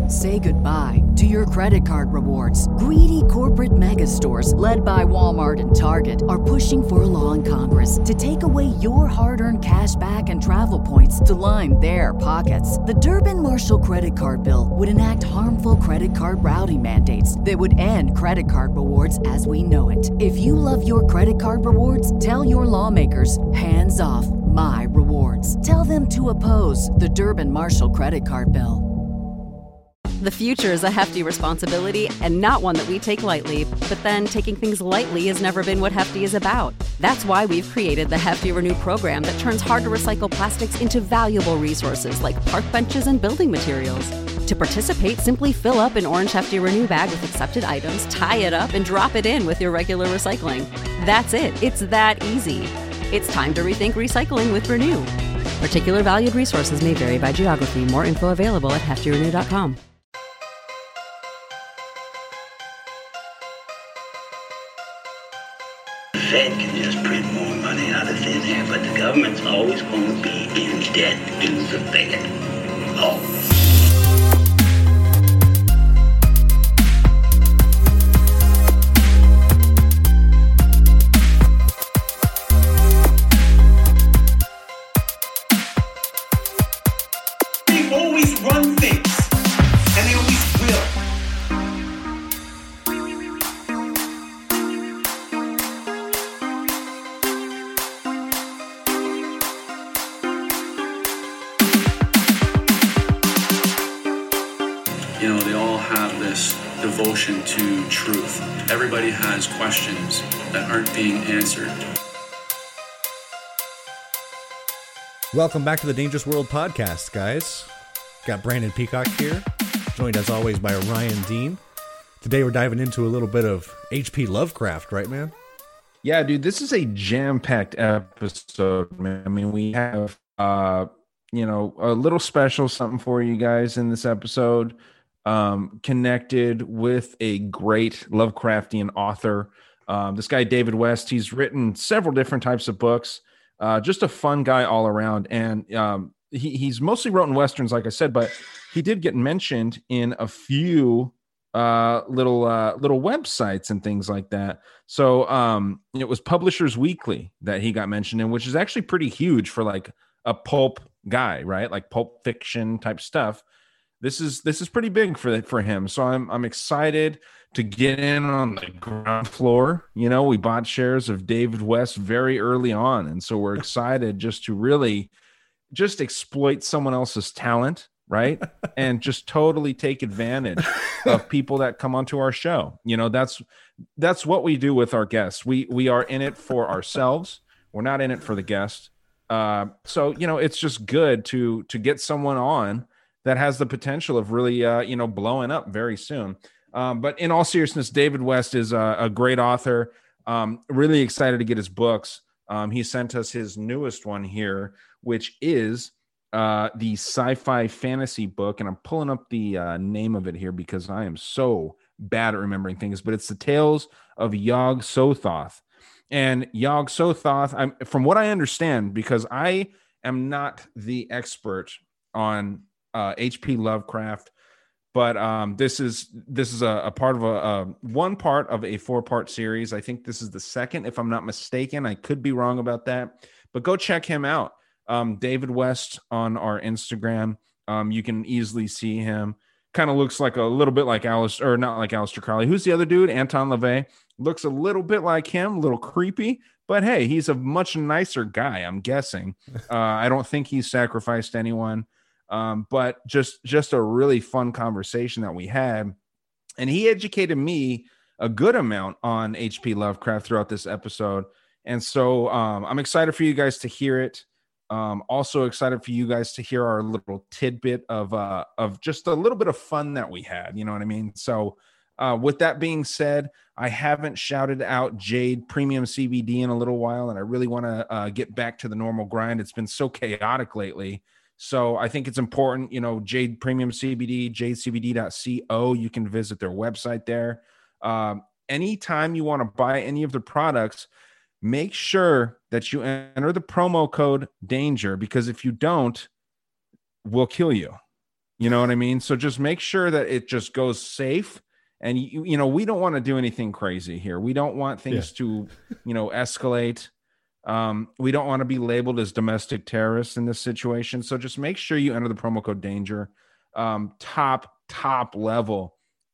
Say goodbye to your credit card rewards. Greedy corporate mega stores, led by Walmart and Target, are pushing for a law in Congress to take away your hard-earned cash back and travel points to line their pockets. The Durbin-Marshall credit card bill would enact harmful credit card routing mandates that would end credit card rewards as we know it. If you love your credit card rewards, tell your lawmakers, hands off my rewards. Tell them to oppose the Durbin-Marshall credit card bill. The future is a hefty responsibility and not one that we take lightly. But then taking things lightly has never been what Hefty is about. That's why we've created the Hefty Renew program that turns hard-to-recycle plastics into valuable resources like park benches and building materials. To participate, simply fill up an orange Hefty Renew bag with accepted items, tie it up, and drop it in with your regular recycling. That's it. It's that easy. It's time to rethink recycling with Renew. Particular valued resources may vary by geography. More info available at heftyrenew.com. Fed can just print more money out of thin air, but the government's always going to be in debt to the Fed. Always. They always run things, and they always will. You know, they all have this devotion to truth. Everybody has questions that aren't being answered. Welcome back to the Dangerous World podcast, guys. Got Brandon Peacock here, joined as always by Ryan Dean. Today we're diving into a little bit of H.P. Lovecraft, right, man? Yeah, dude, this is a jam-packed episode, man. I mean, we have, a little special something for you guys in this episode. Connected with a great Lovecraftian author. This guy, David West, he's written several different types of books. Just a fun guy all around. And he's mostly wrote in Westerns, like I said, but he did get mentioned in a few little websites and things like that. So it was Publishers Weekly that he got mentioned in, which is actually pretty huge for like a pulp guy, right? Like pulp fiction type stuff. This is pretty big for him. So I'm excited to get in on the ground floor. You know, we bought shares of David West very early on, and so we're excited just to really just exploit someone else's talent, right? And just totally take advantage of people that come onto our show. You know, that's what we do with our guests. We are in it for ourselves. We're not in it for the guest. So, you know, it's just good to get someone on that has the potential of really, blowing up very soon. But in all seriousness, David West is a great author. Really excited to get his books. He sent us his newest one here, which is the sci-fi fantasy book. And I'm pulling up the name of it here because I am so bad at remembering things. But it's The Tales of Yog-Sothoth. And Yog-Sothoth, from what I understand, because I am not the expert on H.P. Lovecraft, but this is a part of one part of a 4-part series. I think this is the second, if I'm not mistaken. I could be wrong about that, but go check him out. David West on our Instagram. You can easily see him. Kind of looks like a little bit like Alistair, or not like Aleister Crowley. Who's the other dude? Anton LaVey. Looks a little bit like him, a little creepy, but hey, he's a much nicer guy, I'm guessing. I don't think he's sacrificed anyone. But just a really fun conversation that we had. And he educated me a good amount on H.P. Lovecraft throughout this episode. And so I'm excited for you guys to hear it. Also excited for you guys to hear our little tidbit of just a little bit of fun that we had. You know what I mean? So with that being said, I haven't shouted out Jade Premium CBD in a little while, and I really want to get back to the normal grind. It's been so chaotic lately. So I think it's important, Jade Premium CBD, jadecbd.co. You can visit their website there. Anytime you want to buy any of the products, make sure that you enter the promo code DANGER, because if you don't, we'll kill you. You know what I mean? So just make sure that it just goes safe. And, we don't want to do anything crazy here. We don't want things to, escalate. We don't want to be labeled as domestic terrorists in this situation. So just make sure you enter the promo code DANGER. Top level,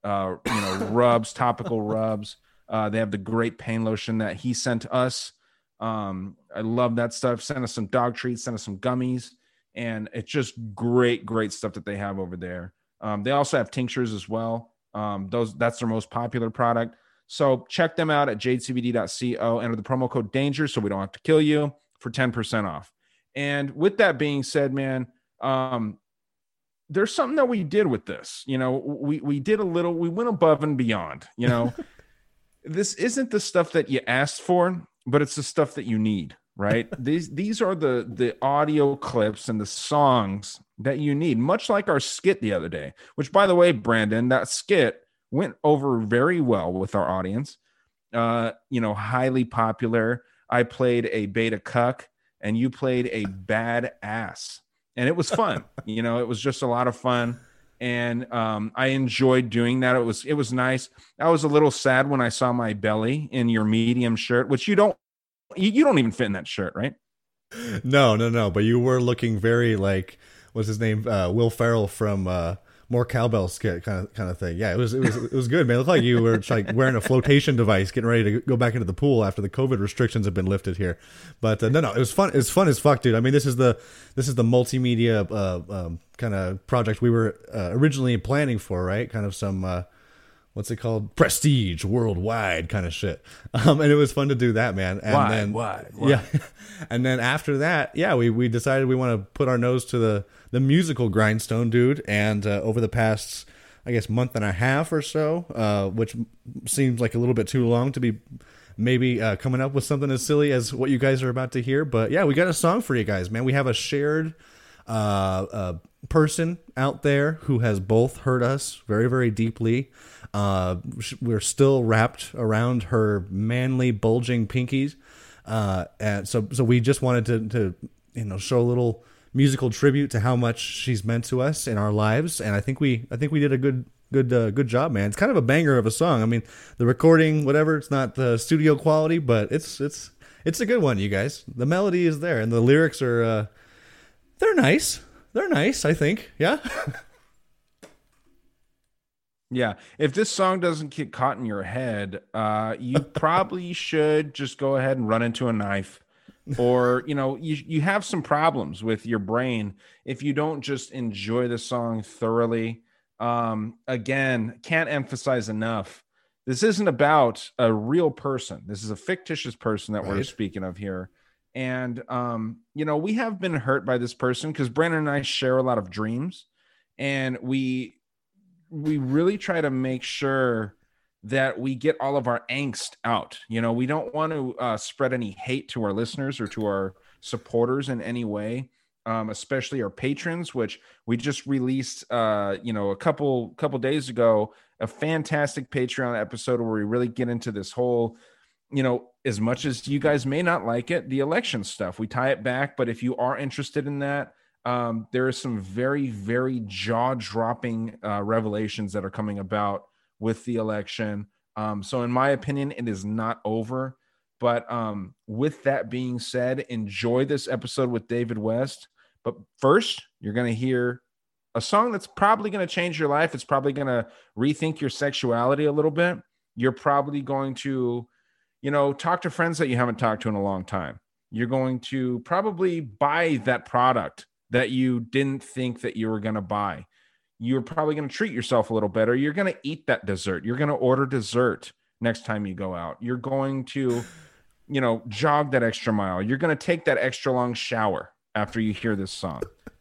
rubs, topical rubs. They have the great pain lotion that he sent us. I love that stuff. Send us some dog treats, send us some gummies, and it's just great stuff that they have over there. They also have tinctures as well. That's their most popular product. So check them out at jadecbd.co. Enter the promo code DANGER so we don't have to kill you for 10% off. And with that being said, man, there's something that we did with this. We did we went above and beyond. This isn't the stuff that you asked for, but it's the stuff that you need, right? These are the audio clips and the songs that you need, much like our skit the other day, which, by the way, Brandon, that skit went over very well with our audience. Highly popular. I played a beta cuck and you played a bad ass, and it was fun. It was just a lot of fun. And I enjoyed doing that. It was nice. I was a little sad when I saw my belly in your medium shirt, which you don't even fit in that shirt, right? No. But you were looking very like, what's his name? Will Ferrell from More Cowbell skit kind of thing. Yeah, it was good, man. It looked like you were like wearing a flotation device, getting ready to go back into the pool after the COVID restrictions have been lifted here. But no, it was fun. It's fun as fuck, dude. I mean, this is the multimedia kind of project we were originally planning for, right? Kind of some what's it called? Prestige worldwide kind of shit. And it was fun to do that, man. And why? Yeah. And then after that, we decided we want to put our nose to the musical grindstone, dude. And over the past, I guess, month and a half or so, which seems like a little bit too long to be maybe coming up with something as silly as what you guys are about to hear. But yeah, we got a song for you guys, man. We have a shared person out there who has both hurt us very, very deeply. We're still wrapped around her manly, bulging pinkies. And so we just wanted to show a little musical tribute to how much she's meant to us in our lives. And I think we did a good job, man. It's kind of a banger of a song. I mean, the recording, whatever, it's not the studio quality, but it's a good one, you guys. The melody is there and the lyrics are, they're nice. They're nice, I think. Yeah. Yeah. If this song doesn't get caught in your head, you probably should just go ahead and run into a knife, or, you have some problems with your brain if you don't just enjoy the song thoroughly. Again, can't emphasize enough. This isn't about a real person. This is a fictitious person that we're speaking of here. And, we have been hurt by this person because Brandon and I share a lot of dreams, and we really try to make sure that we get all of our angst out. We don't want to spread any hate to our listeners or to our supporters in any way, especially our patrons, which we just released, a couple days ago, a fantastic Patreon episode where we really get into this whole, as much as you guys may not like it, the election stuff, we tie it back. But if you are interested in that, there are some very, very jaw-dropping revelations that are coming about with the election. So in my opinion, it is not over. But with that being said, enjoy this episode with David West. But first, you're going to hear a song that's probably going to change your life. It's probably going to rethink your sexuality a little bit. You're probably going to, talk to friends that you haven't talked to in a long time. You're going to probably buy that product that you didn't think that you were going to buy. You're probably going to treat yourself a little better. You're going to eat that dessert. You're going to order dessert next time you go out. You're going to, jog that extra mile. You're going to take that extra long shower after you hear this song.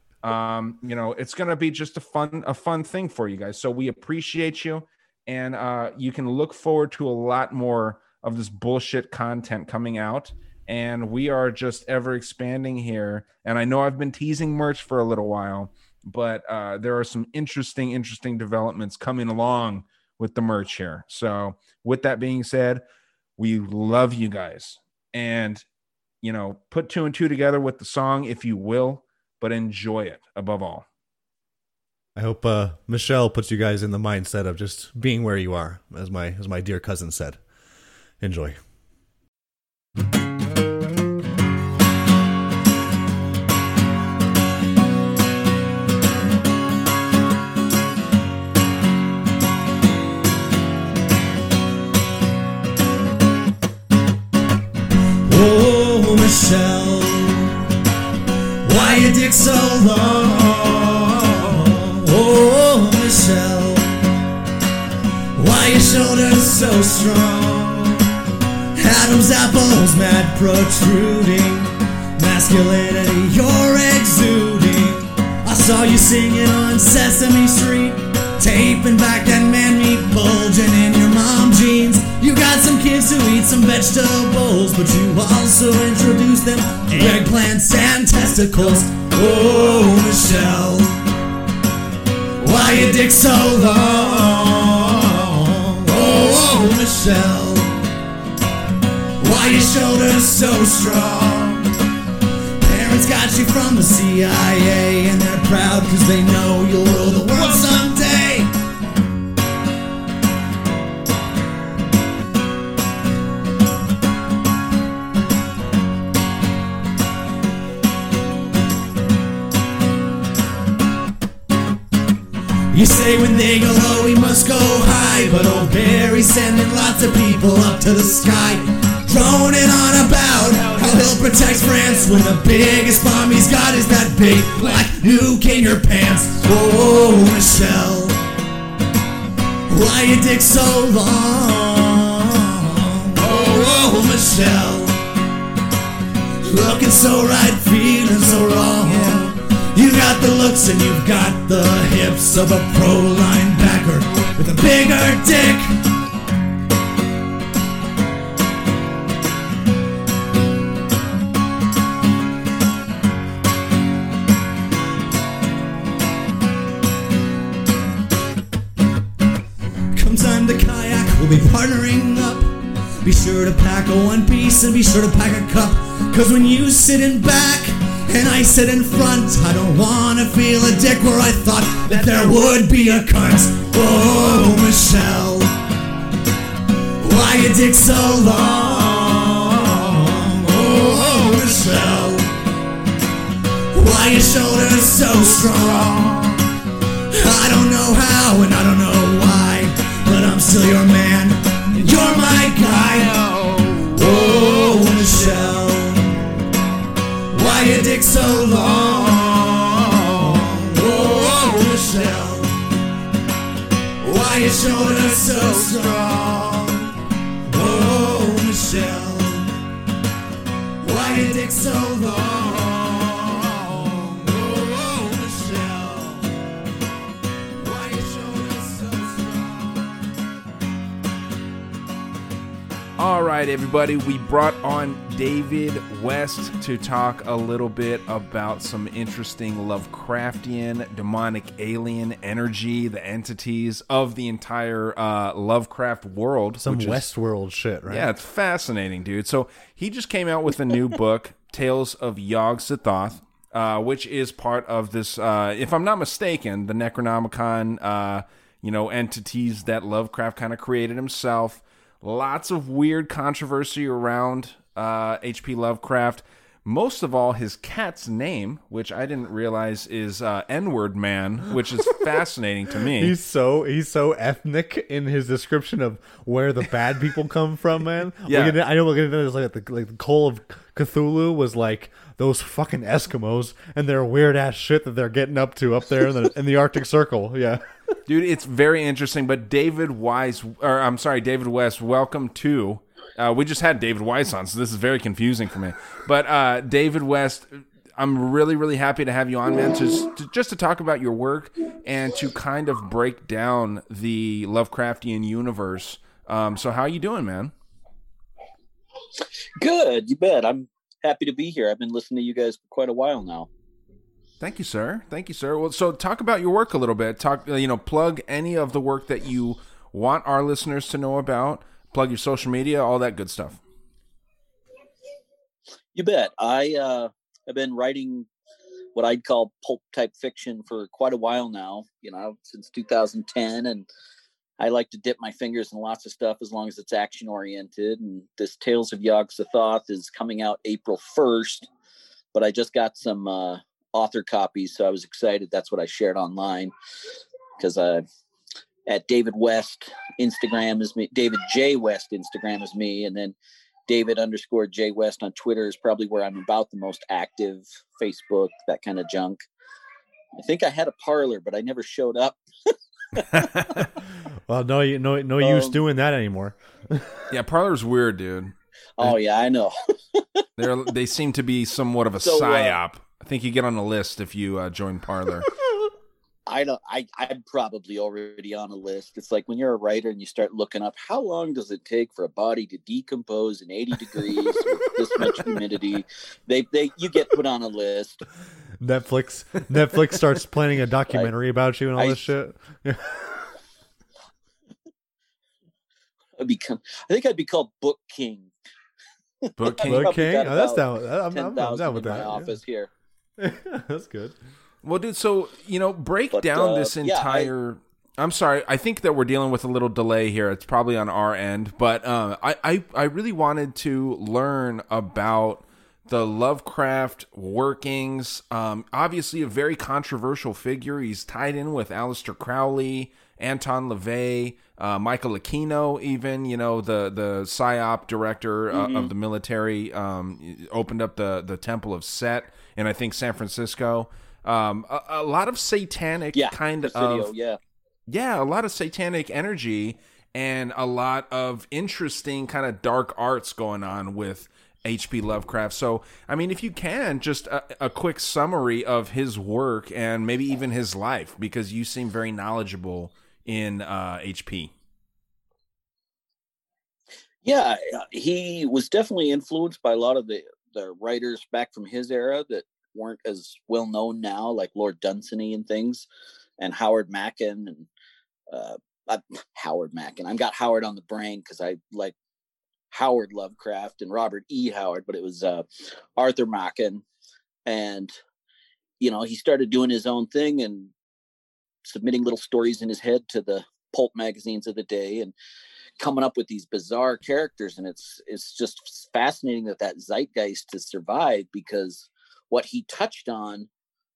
It's going to be just a fun thing for you guys. So we appreciate you, and you can look forward to a lot more of this bullshit content coming out. And we are just ever expanding here. And I know I've been teasing merch for a little while, but there are some interesting developments coming along with the merch here. So with that being said, we love you guys. And, put 2 and 2 together with the song, if you will, but enjoy it above all. I hope Michelle puts you guys in the mindset of just being where you are, as my dear cousin said. Enjoy. Oh, Michelle, why your dick so long? Oh, Michelle, why your shoulders so strong? Adam's apples, mad protruding, masculinity you're exuding. I saw you singing on Sesame Street, taping back that man meat bulging in your mom jeans. You got some kids who eat some vegetables, but you also introduced them to eggplants and testicles. Oh, Michelle, why your dick so long? Oh, Michelle, why your shoulders so strong? Parents got you from the CIA, and they're proud cause they know you'll rule the world someday. You say when they go low, we must go high, but old Barry's sending lots of people up to the sky, droning on about how he'll protect France when the biggest bomb he's got is that big black nuke in your pants. Oh, Michelle, why your dick so long? Oh, Michelle, looking so right, feeling so wrong. You got the looks and you've got the hips of a pro linebacker with a bigger dick. Come time to kayak, we'll be partnering up. Be sure to pack a one piece and be sure to pack a cup, cause when you sit in back and I sit in front, I don't wanna feel a dick where I thought that there would be a cunt. Oh, Michelle, why your dick so long? Oh, Michelle, why your shoulders so strong? I don't know how and I don't know why, but I'm still your man and you're my guy. Oh, Michelle, why your dick so long? Oh, Michelle, why your shoulders so strong? Oh, Michelle, why your dick so long? Oh, Michelle, why your shoulders so strong? All right, everybody, we brought on David West to talk a little bit about some interesting Lovecraftian, demonic alien energy, the entities of the entire Lovecraft world. Some Westworld shit, right? Yeah, it's fascinating, dude. So he just came out with a new book, Tales of Yog-Sothoth, which is part of this, if I'm not mistaken, the Necronomicon, entities that Lovecraft kind of created himself. Lots of weird controversy around H.P. Lovecraft. Most of all, his cat's name, which I didn't realize is N-word man, which is fascinating to me. He's so ethnic in his description of where the bad people come from, man. Yeah. I know we'll get into this like the Call of Cthulhu was like those fucking Eskimos and their weird ass shit that they're getting up to up there in the Arctic Circle. Yeah. Dude, it's very interesting. But David West, welcome to. We just had David Weiss on, so this is very confusing for me. But David West, I'm really, really happy to have you on, man, just to talk about your work and to kind of break down the Lovecraftian universe. So how you doing, man? Good, you bet. I'm happy to be here. I've been listening to you guys for quite a while now. Thank you, sir. Well, so talk about your work a little bit. Plug any of the work that you want our listeners to know about. Plug your social media, all that good stuff. You bet. I've been writing what I'd call pulp type fiction for quite a while now, since 2010. And I like to dip my fingers in lots of stuff as long as it's action oriented. And this Tales of Yog-Sothoth is coming out April 1st, but I just got some author copies. So I was excited. That's what I shared online, because at David West Instagram is me. David J West Instagram is me. And then David_J West on Twitter is probably where I'm about the most active. Facebook, that kind of junk. I think I had a Parler, but I never showed up. Well, no use doing that anymore. Yeah, Parler's weird, dude. Oh yeah, I know. They seem to be somewhat of a psyop. I think you get on the list if you join Parler. I'm probably already on a list. It's like when you're a writer and you start looking up how long does it take for a body to decompose in 80 degrees with this much humidity. You get put on a list. Netflix starts planning a documentary about you and all this shit. I think I'd be called Book King. Book King. Book King. Oh, that's down. I'm down with in that. my office here. That's good. Well, dude, so, break down this entire... I'm sorry. I think that we're dealing with a little delay here. It's probably on our end. But I really wanted to learn about the Lovecraft workings. Obviously, a very controversial figure. He's tied in with Aleister Crowley, Anton LaVey, Michael Aquino, even, the PSYOP director of the military, opened up the Temple of Set in, I think, San Francisco. A lot of satanic kind of... Yeah, a lot of satanic energy and a lot of interesting kind of dark arts going on with H.P. Lovecraft. So, I mean, if you can, just a quick summary of his work and maybe even his life, because you seem very knowledgeable in H.P. Yeah, he was definitely influenced by a lot of the writers back from his era that weren't as well known now, like Lord Dunsany and things, and Howard Machen and Howard Machen. I've got Howard on the brain because I like Howard Lovecraft and Robert E. Howard, but it was Arthur Machen. And, he started doing his own thing and submitting little stories in his head to the pulp magazines of the day and coming up with these bizarre characters. And it's just fascinating that zeitgeist has survived, because what he touched on,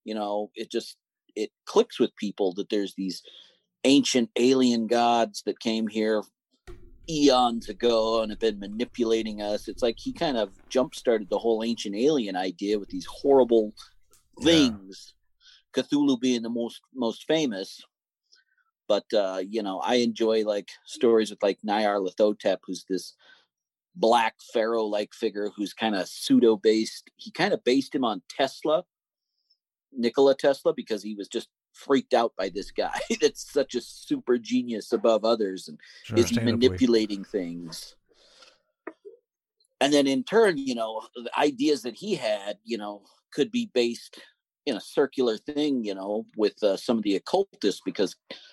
it clicks with people that there's these ancient alien gods that came here eons ago and have been manipulating us. It's like he kind of jump-started the whole ancient alien idea with these horrible things, Cthulhu being the most famous. But, I enjoy like stories with like Nyarlathotep, who's this black pharaoh-like figure who's kind of pseudo-based. He kind of based him on Nikola Tesla, because he was just freaked out by this guy that's such a super genius above others, and is he manipulating things. And then in turn, the ideas that he had, could be based in a circular thing, with some of the occultists, because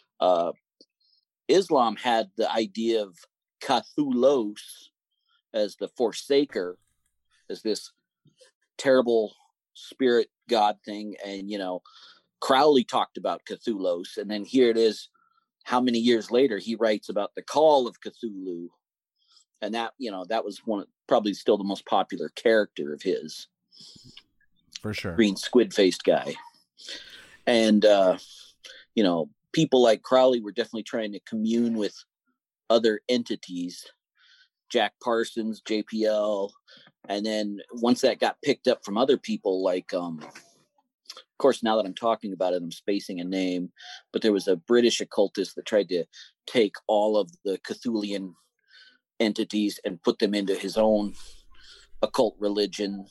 Islam had the idea of Cthulhu as the Forsaker, as this terrible spirit god thing. And, Crowley talked about Cthulhu, and then here it is, how many years later, he writes about the Call of Cthulhu. And that, that was probably still the most popular character of his. For sure. Green squid-faced guy. And, people like Crowley were definitely trying to commune with other entities, Jack Parsons, JPL. And then once that got picked up from other people, like, of course, now that I'm talking about it, I'm spacing a name, but there was a British occultist that tried to take all of the Cthulian entities and put them into his own occult religion.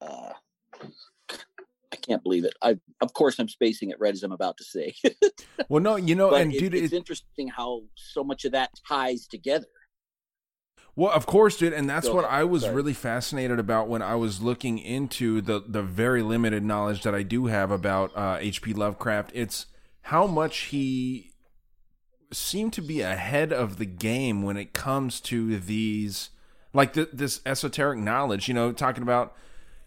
I can't believe it. Of course, I'm spacing it right as I'm about to say. Well, no, and dude, it's interesting how so much of that ties together. Well, of course, dude, and that's what I was really fascinated about when I was looking into the very limited knowledge that I do have about H.P. Lovecraft. It's how much he seemed to be ahead of the game when it comes to these, like this esoteric knowledge, talking about,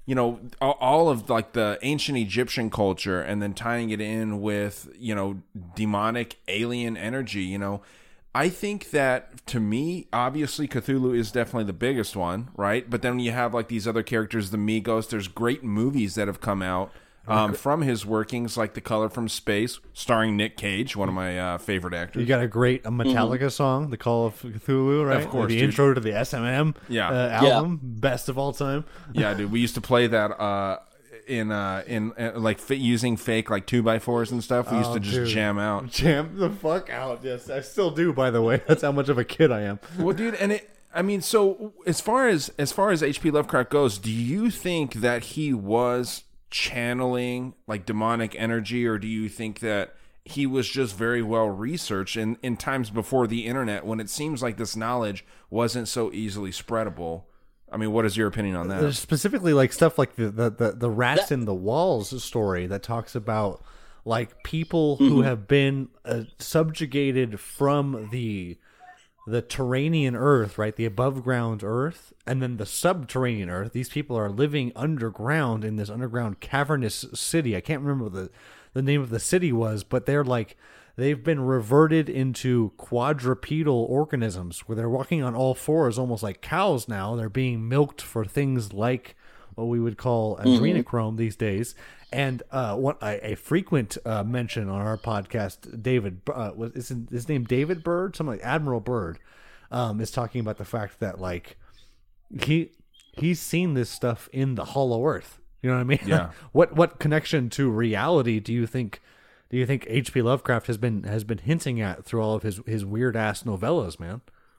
you know, all of like the ancient Egyptian culture and then tying it in with, you know, demonic alien energy, you know, I think that to me, obviously Cthulhu is definitely the biggest one, right? But then you have like these other characters, the Migos. There's great movies that have come out from his workings, like The Color from Space, starring Nick Cage, one of my favorite actors. You got a great Metallica song, The Call of Cthulhu, right? Of course, the dude. intro to the SMM album, best of all time. Yeah, dude, we used to play that in like using fake like 2x4s and stuff. We used to just jam out. Jam the fuck out. Yes, I still do, by the way. That's how much of a kid I am. Well, dude, and so as far as H.P. Lovecraft goes, do you think that he was channeling like demonic energy, or do you think that he was just very well researched in times before the internet, when it seems like this knowledge wasn't so easily spreadable? I mean, what is your opinion on that? There's specifically like stuff like the rats in the walls story that talks about like people who have been subjugated from the terranean earth, right? The above ground earth, and then the subterranean earth. These people are living underground in this underground cavernous city. I can't remember what the name of the city was, but they've been reverted into quadrupedal organisms where they're walking on all fours, almost like cows now. They're being milked for things like what we would call adrenochrome these days. And a frequent mention on our podcast, David, is his name David Bird? Something like Admiral Bird is talking about the fact that like he's seen this stuff in the Hollow Earth. You know what I mean? Yeah. What connection to reality do you think H.P. Lovecraft has been hinting at through all of his weird ass novellas, man?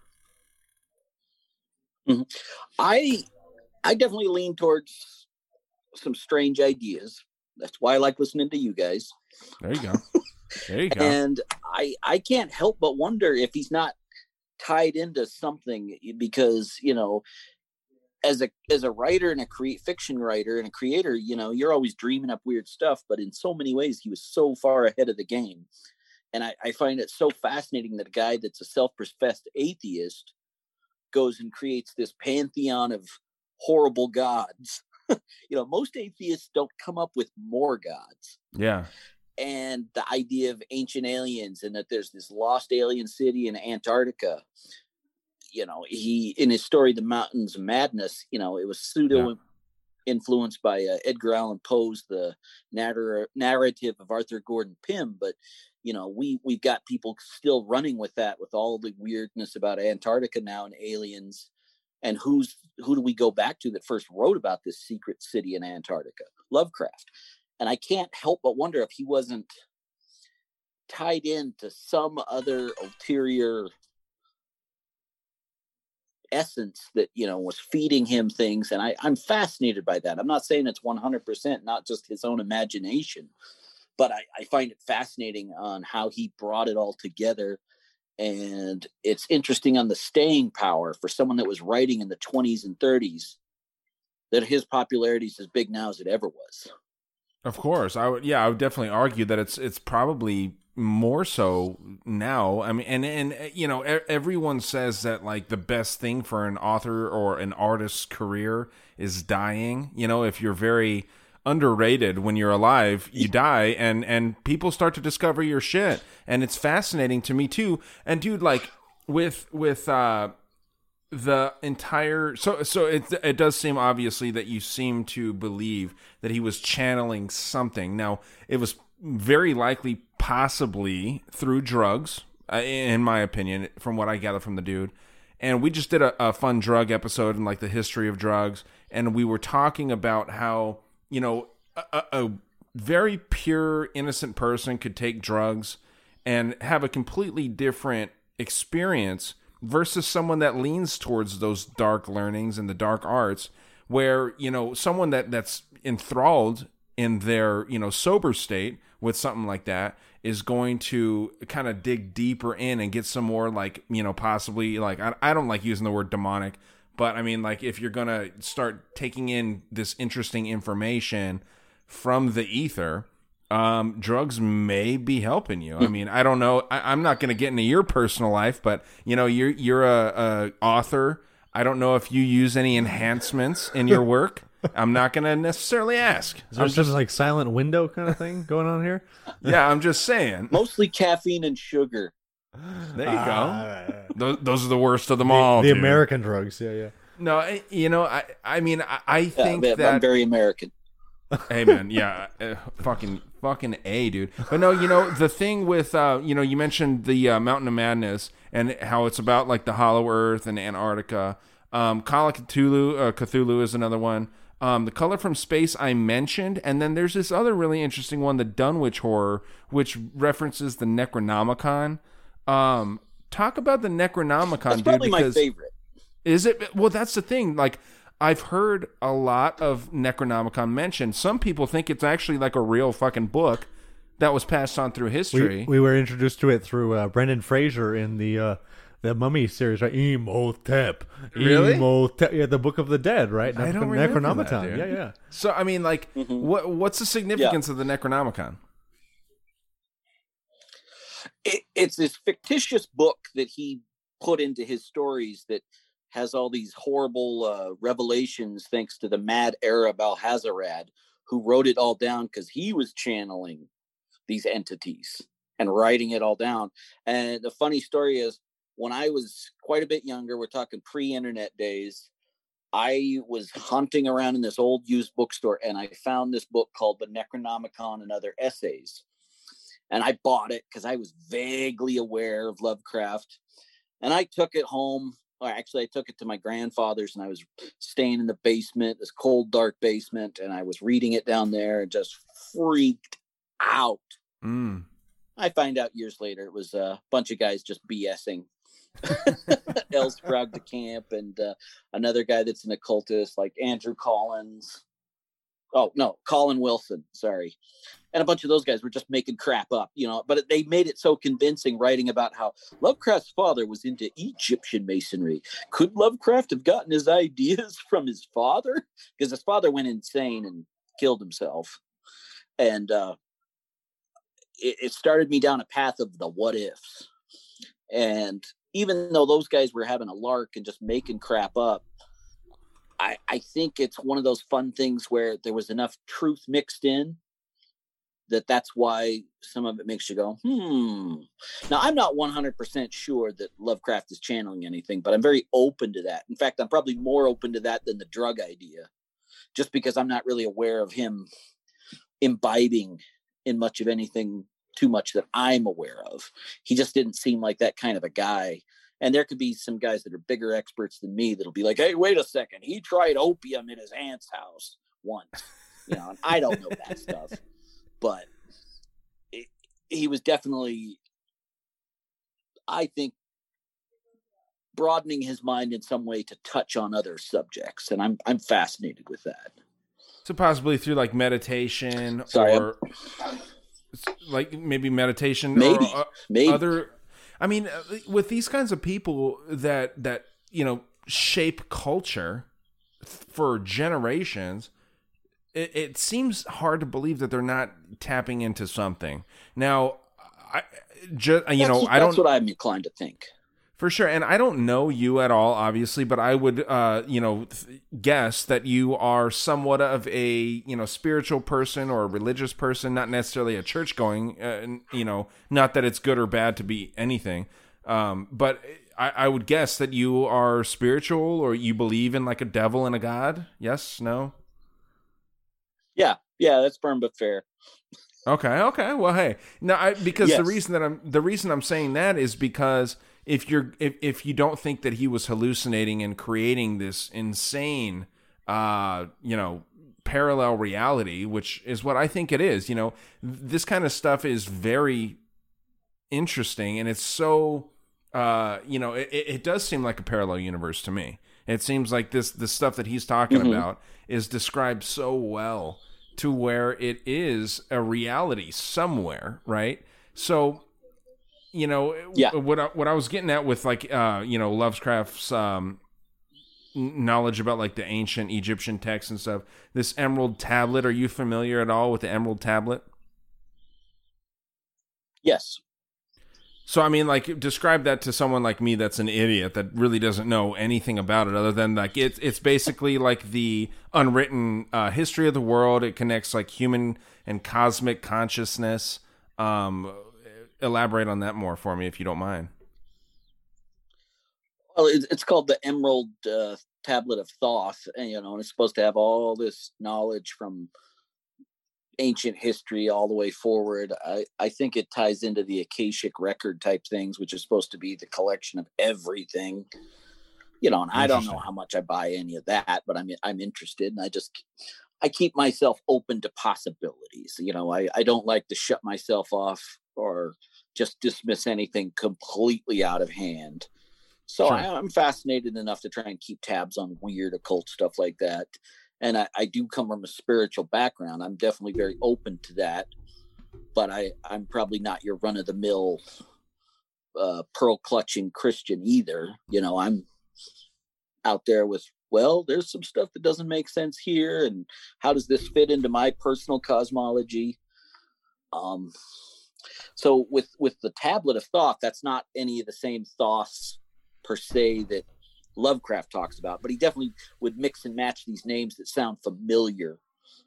I definitely lean towards some strange ideas. That's why I like listening to you guys. There you go. There you go. And I can't help but wonder if he's not tied into something, because, you know, as a writer and fiction writer and a creator, you know, you're always dreaming up weird stuff, but in so many ways he was so far ahead of the game. And I find it so fascinating that a guy that's a self-professed atheist goes and creates this pantheon of horrible gods. You know, most atheists don't come up with more gods. Yeah. And the idea of ancient aliens and that there's this lost alien city in Antarctica. You know, he, in his story, The Mountains of Madness, you know, it was influenced by Edgar Allan Poe's The Narrative of Arthur Gordon Pym. But, you know, we've got people still running with that, with all the weirdness about Antarctica now and aliens. And who do we go back to that first wrote about this secret city in Antarctica? Lovecraft. And I can't help but wonder if he wasn't tied into some other ulterior essence that, you know, was feeding him things. And I'm fascinated by that. I'm not saying it's 100% not just his own imagination, but I find it fascinating on how he brought it all together. And it's interesting on the staying power for someone that was writing in the 20s and 30s, that his popularity is as big now as it ever was. Of course. I would definitely argue that it's probably more so now. I mean, and you know, everyone says that like the best thing for an author or an artist's career is dying. You know, if you're very underrated when you're alive, you die, and people start to discover your shit, and it's fascinating to me too. And dude, like with the entire so it does seem obviously that you seem to believe that he was channeling something. Now, it was very likely possibly through drugs, in my opinion, from what I gather from the dude. And we just did a fun drug episode and like the history of drugs, and we were talking about how, you know, a very pure, innocent person could take drugs and have a completely different experience versus someone that leans towards those dark learnings and the dark arts, where, you know, someone that's enthralled in their, you know, sober state with something like that is going to kind of dig deeper in and get some more, like, you know, possibly, like, I don't like using the word demonic, but I mean, like, if you're going to start taking in this interesting information from the ether, drugs may be helping you. I mean, I don't know. I'm not going to get into your personal life, but, you know, you're a author. I don't know if you use any enhancements in your work. I'm not going to necessarily ask. Is there just like silent window kind of thing going on here? Yeah, I'm just saying. Mostly caffeine and sugar. There you go. Those are the worst of them all. The dude. American drugs. Yeah. No, you know, I mean, I think that I'm very American. Hey man, yeah, fucking A, dude. But no, you know, the thing with you know, you mentioned the Mountain of Madness and how it's about like the Hollow Earth and Antarctica. Call of Cthulhu is another one. The Color from Space I mentioned, and then there's this other really interesting one, the Dunwich Horror, which references the Necronomicon. Talk about the Necronomicon, That's dude. probably because my favorite. Is it? Well, that's the thing. Like, I've heard a lot of Necronomicon mentioned. Some people think it's actually like a real fucking book that was passed on through history. We were introduced to it through Brendan Fraser in the Mummy series, right? Imhotep. Really? Imhotep. Yeah, the Book of the Dead, right? I don't remember Necronomicon. that, Yeah. So, I mean, like, what's the significance of the Necronomicon? It's this fictitious book that he put into his stories that has all these horrible revelations thanks to the mad Arab Alhazarad, who wrote it all down because he was channeling these entities and writing it all down. And the funny story is, when I was quite a bit younger, we're talking pre-internet days, I was hunting around in this old used bookstore and I found this book called The Necronomicon and Other Essays. And I bought it because I was vaguely aware of Lovecraft. And I took it home. Or actually, I took it to my grandfather's and I was staying in the basement, this cold, dark basement. And I was reading it down there and just freaked out. I find out years later it was a bunch of guys just BSing. El Sprague de Camp and another guy that's an occultist like Andrew Collins. Oh, no, Colin Wilson, sorry. And a bunch of those guys were just making crap up, you know, but they made it so convincing, writing about how Lovecraft's father was into Egyptian masonry. Could Lovecraft have gotten his ideas from his father? Because his father went insane and killed himself. And it started me down a path of the what ifs. And even though those guys were having a lark and just making crap up, I think it's one of those fun things where there was enough truth mixed in that's why some of it makes you go, Now, I'm not 100% sure that Lovecraft is channeling anything, but I'm very open to that. In fact, I'm probably more open to that than the drug idea, just because I'm not really aware of him imbibing in much of anything too much that I'm aware of. He just didn't seem like that kind of a guy. And there could be some guys that are bigger experts than me that'll be like, hey, wait a second. He tried opium in his aunt's house once, you know, and I don't know that stuff. But he was definitely, I think, broadening his mind in some way to touch on other subjects. And I'm fascinated with that. So possibly through like meditation or like maybe meditation or other... I mean, with these kinds of people that you know shape culture for generations, it seems hard to believe that they're not tapping into something. Now, That's what I'm inclined to think. For sure, and I don't know you at all, obviously, but I would, guess that you are somewhat of a, spiritual person or a religious person, not necessarily a church-going, not that it's good or bad to be anything, but I would guess that you are spiritual or you believe in like a devil and a god. Yes? No? Yeah, that's firm but fair. Okay. Well, hey, now because yes. the reason I'm saying that is because if you don't think that he was hallucinating and creating this insane, parallel reality, which is what I think it is, this kind of stuff is very interesting, and it's so, it does seem like a parallel universe to me. It seems like the stuff that he's talking about is described so well to where it is a reality somewhere, right? So, what I was getting at with like, Lovecraft's knowledge about like the ancient Egyptian texts and stuff, this Emerald Tablet, are you familiar at all with the Emerald Tablet? Yes. So, I mean, like, describe that to someone like me that's an idiot that really doesn't know anything about it other than, like, it's basically like the unwritten history of the world. It connects, like, human and cosmic consciousness. Elaborate on that more for me, if you don't mind. Well, it's called the Emerald Tablet of Thoth, and, and it's supposed to have all this knowledge from ancient history all the way forward. I think it ties into the Akashic record type things, which is supposed to be the collection of everything, and I don't know how much I buy any of that, but I'm interested, and I keep myself open to possibilities. I don't like to shut myself off or just dismiss anything completely out of hand. So sure. I'm fascinated enough to try and keep tabs on weird occult stuff like that. And I do come from a spiritual background. I'm definitely very open to that, but I'm probably not your run-of-the-mill pearl-clutching Christian either. I'm out there with, well, there's some stuff that doesn't make sense here, and how does this fit into my personal cosmology? So with the Tablet of Thoth, that's not any of the same thoughts per se that Lovecraft talks about, but he definitely would mix and match these names that sound familiar.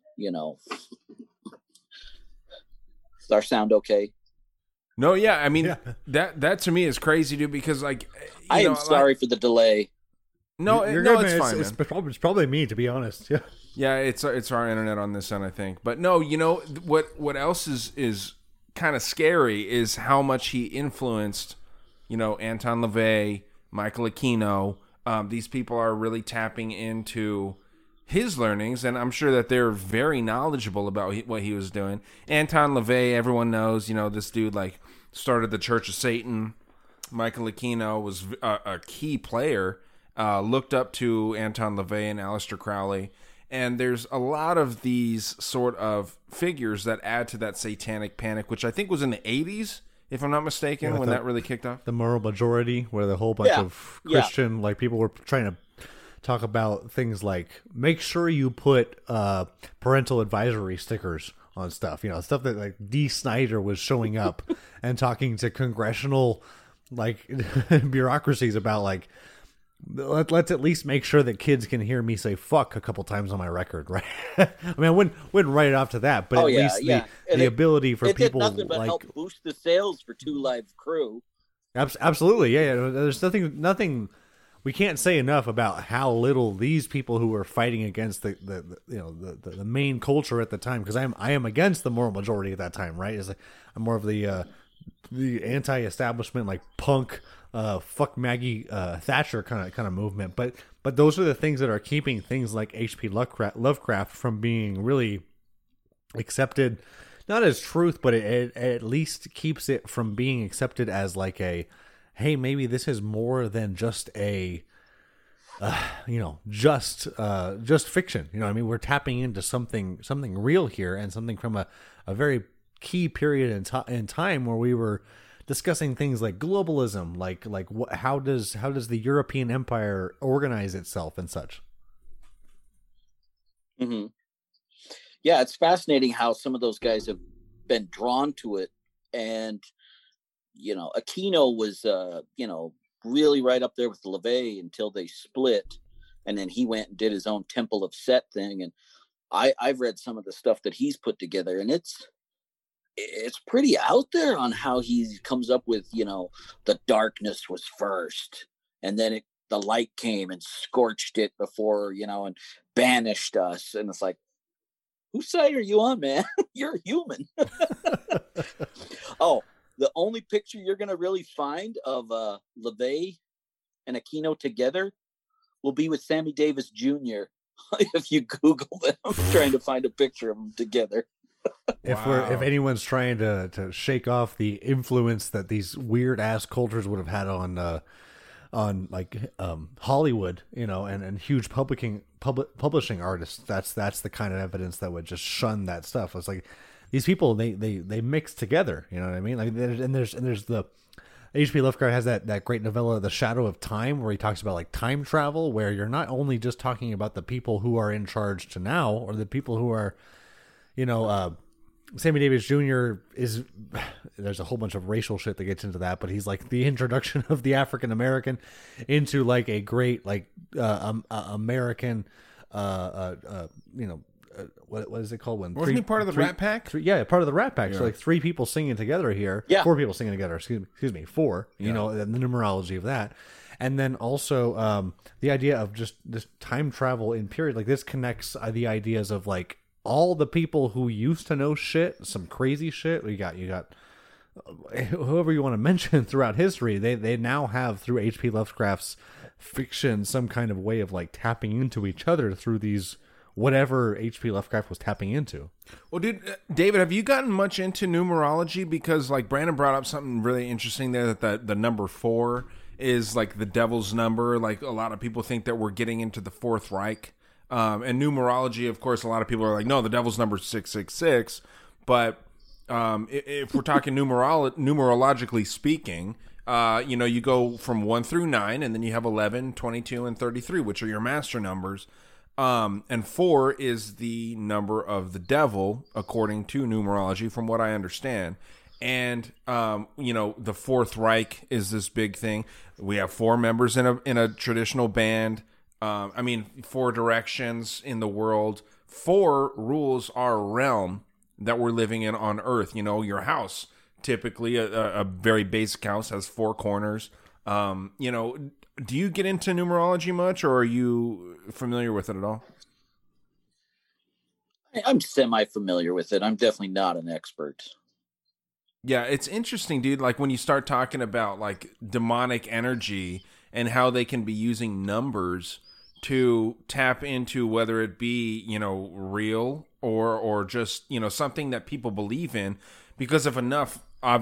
Does our sound okay? No, yeah, I mean that to me is crazy, dude. Because like, I am sorry for the delay. No, it's fine. It's probably me, to be honest. Yeah, yeah, it's our internet on this end, I think. But no, what else is kind of scary is how much he influenced, Anton LaVey, Michael Aquino. These people are really tapping into his learnings, and I'm sure that they're very knowledgeable about what he was doing. Anton LaVey, everyone knows, this dude like started the Church of Satan. Michael Aquino was a key player, looked up to Anton LaVey and Aleister Crowley. And there's a lot of these sort of figures that add to that satanic panic, which I think was in the 80s. If I'm not mistaken, when that really kicked off. The moral majority, where the whole bunch of Christian, like, people were trying to talk about things like, make sure you put parental advisory stickers on stuff. Stuff that, like, Dee Snider was showing up and talking to congressional, like, bureaucracies about, like, let's at least make sure that kids can hear me say fuck a couple times on my record, right? I mean, I wouldn't write it off to that, but at least the ability for people did nothing but help boost the sales for Two Live Crew. Absolutely, yeah. There's nothing. We can't say enough about how little these people who were fighting against the main culture at the time, because I am against the moral majority at that time, right? I'm more of the anti-establishment, like punk. Fuck Maggie Thatcher kind of movement, but those are the things that are keeping things like H.P. Lovecraft from being really accepted, not as truth, but it at least keeps it from being accepted as like a, hey, maybe this is more than just a, just fiction. I mean, we're tapping into something real here, and something from a very key period in time where we were discussing things like globalism, like how does the European Empire organize itself and such. Mm-hmm. Yeah, it's fascinating how some of those guys have been drawn to it, and Aquino was really right up there with LaVey until they split, and then he went and did his own Temple of Set thing, and I've read some of the stuff that he's put together, and it's pretty out there on how he comes up with, the darkness was first, and then the light came and scorched it before, and banished us. And it's like, whose side are you on, man? You're human. Oh, the only picture you're going to really find of LaVey and Aquino together will be with Sammy Davis Jr. If you Google them, I'm trying to find a picture of them together. If anyone's trying to shake off the influence that these weird ass cultures would have had on Hollywood, and huge publishing artists, that's the kind of evidence that would just shun that stuff. It's like these people they mix together, you know what I mean? Like there's the H.P. Lovecraft has that great novella, The Shadow of Time, where he talks about like time travel, where you're not only just talking about the people who are in charge to now, or the people who are Sammy Davis Jr. is, there's a whole bunch of racial shit that gets into that, but he's like the introduction of the African American into like a great like American, what is it called when wasn't he part of the Rat Pack? Part of the Rat Pack. Yeah. So like 3 people singing together here, 4 people singing together. Excuse me, 4. You know, the numerology of that. And then also the idea of just this time travel in period, like this connects the ideas of like all the people who used to know shit, some crazy shit. You got whoever you want to mention throughout history. They now have, through H.P. Lovecraft's fiction, some kind of way of like tapping into each other through these whatever H.P. Lovecraft was tapping into. Well, David, have you gotten much into numerology? Because like Brandon brought up something really interesting there, that the number 4 is like the devil's number. Like a lot of people think that we're getting into the Fourth Reich. And numerology, of course, a lot of people are like, no, the devil's number is 666. But if we're talking numerologically speaking, you go from 1 through 9, and then you have 11, 22, and 33, which are your master numbers. And 4 is the number of the devil, according to numerology, from what I understand. And, the Fourth Reich is this big thing. We have 4 members in a traditional band. 4 directions in the world. 4 rules our realm that we're living in on Earth. You know, your house, typically a very basic house, has 4 corners. Do you get into numerology much, or are you familiar with it at all? I'm semi-familiar with it. I'm definitely not an expert. Yeah, it's interesting, dude. Like when you start talking about like demonic energy and how they can be using numbers to tap into, whether it be, real or just, something that people believe in, because if enough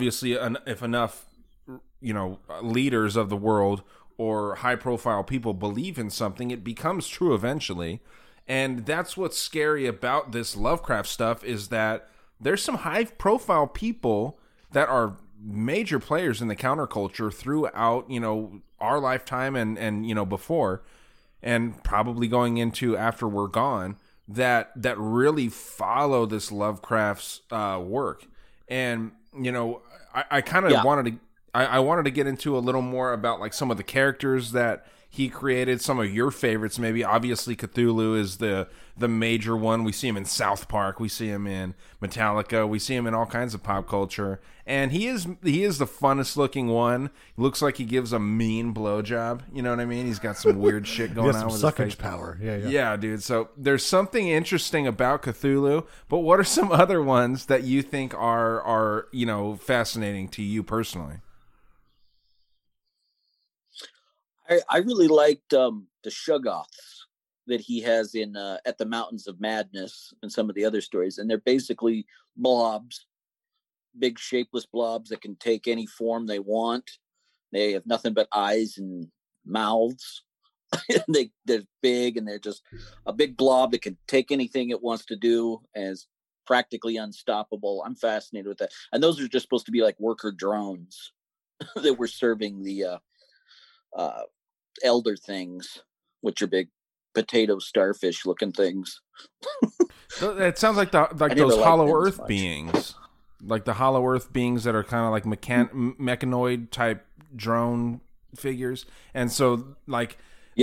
leaders of the world or high profile people believe in something, it becomes true eventually. And that's what's scary about this Lovecraft stuff, is that there's some high profile people that are major players in the counterculture throughout, our lifetime and before, and probably going into after we're gone, that really follow this Lovecraft's work. And, I kind of wanted to get into a little more about like some of the characters that he created, some of your favorites. Maybe obviously Cthulhu is the major one. We see him in South Park, we see him in Metallica, we see him in all kinds of pop culture, and he is the funnest looking one. He looks like he gives a mean blowjob. You know what I mean? He's got some weird shit going on with his face. Power. Yeah, dude. So there's something interesting about Cthulhu. But what are some other ones that you think are fascinating to you personally? I really liked the Shoggoths that he has in at the Mountains of Madness and some of the other stories, and they're basically blobs, big shapeless blobs that can take any form they want. They have nothing but eyes and mouths. They're big, and they're just a big blob that can take anything it wants to do, and is practically unstoppable. I'm fascinated with that, and those are just supposed to be like worker drones that were serving the elder things, which are big potato starfish looking things. It sounds like those Hollow Earth beings, like the Hollow Earth beings that are kind of like mechanoid type drone figures. And so like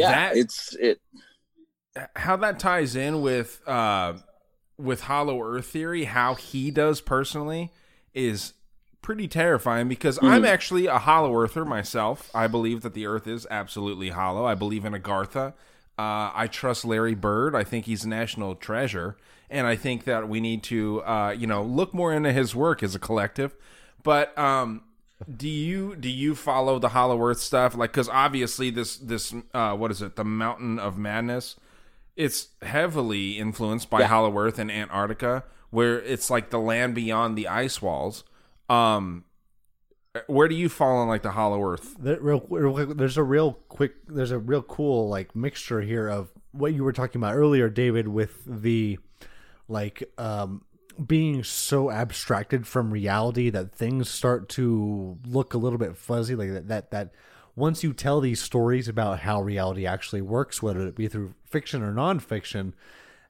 how that ties in with Hollow Earth theory, how he does personally, is pretty terrifying, because I'm actually a hollow earther myself. I believe that the earth is absolutely hollow. I believe in Agartha. I trust Larry Bird. I think he's a national treasure, and I think that we need to look more into his work as a collective. But do you follow the Hollow Earth stuff? Like, because obviously this what is it, the Mountain of Madness, it's heavily influenced by Hollow Earth and Antarctica, where it's like the land beyond the ice walls. Where do you fall on like the Hollow Earth? There's a real cool like mixture here of what you were talking about earlier, David, with the like being so abstracted from reality that things start to look a little bit fuzzy, like that once you tell these stories about how reality actually works, whether it be through fiction or nonfiction,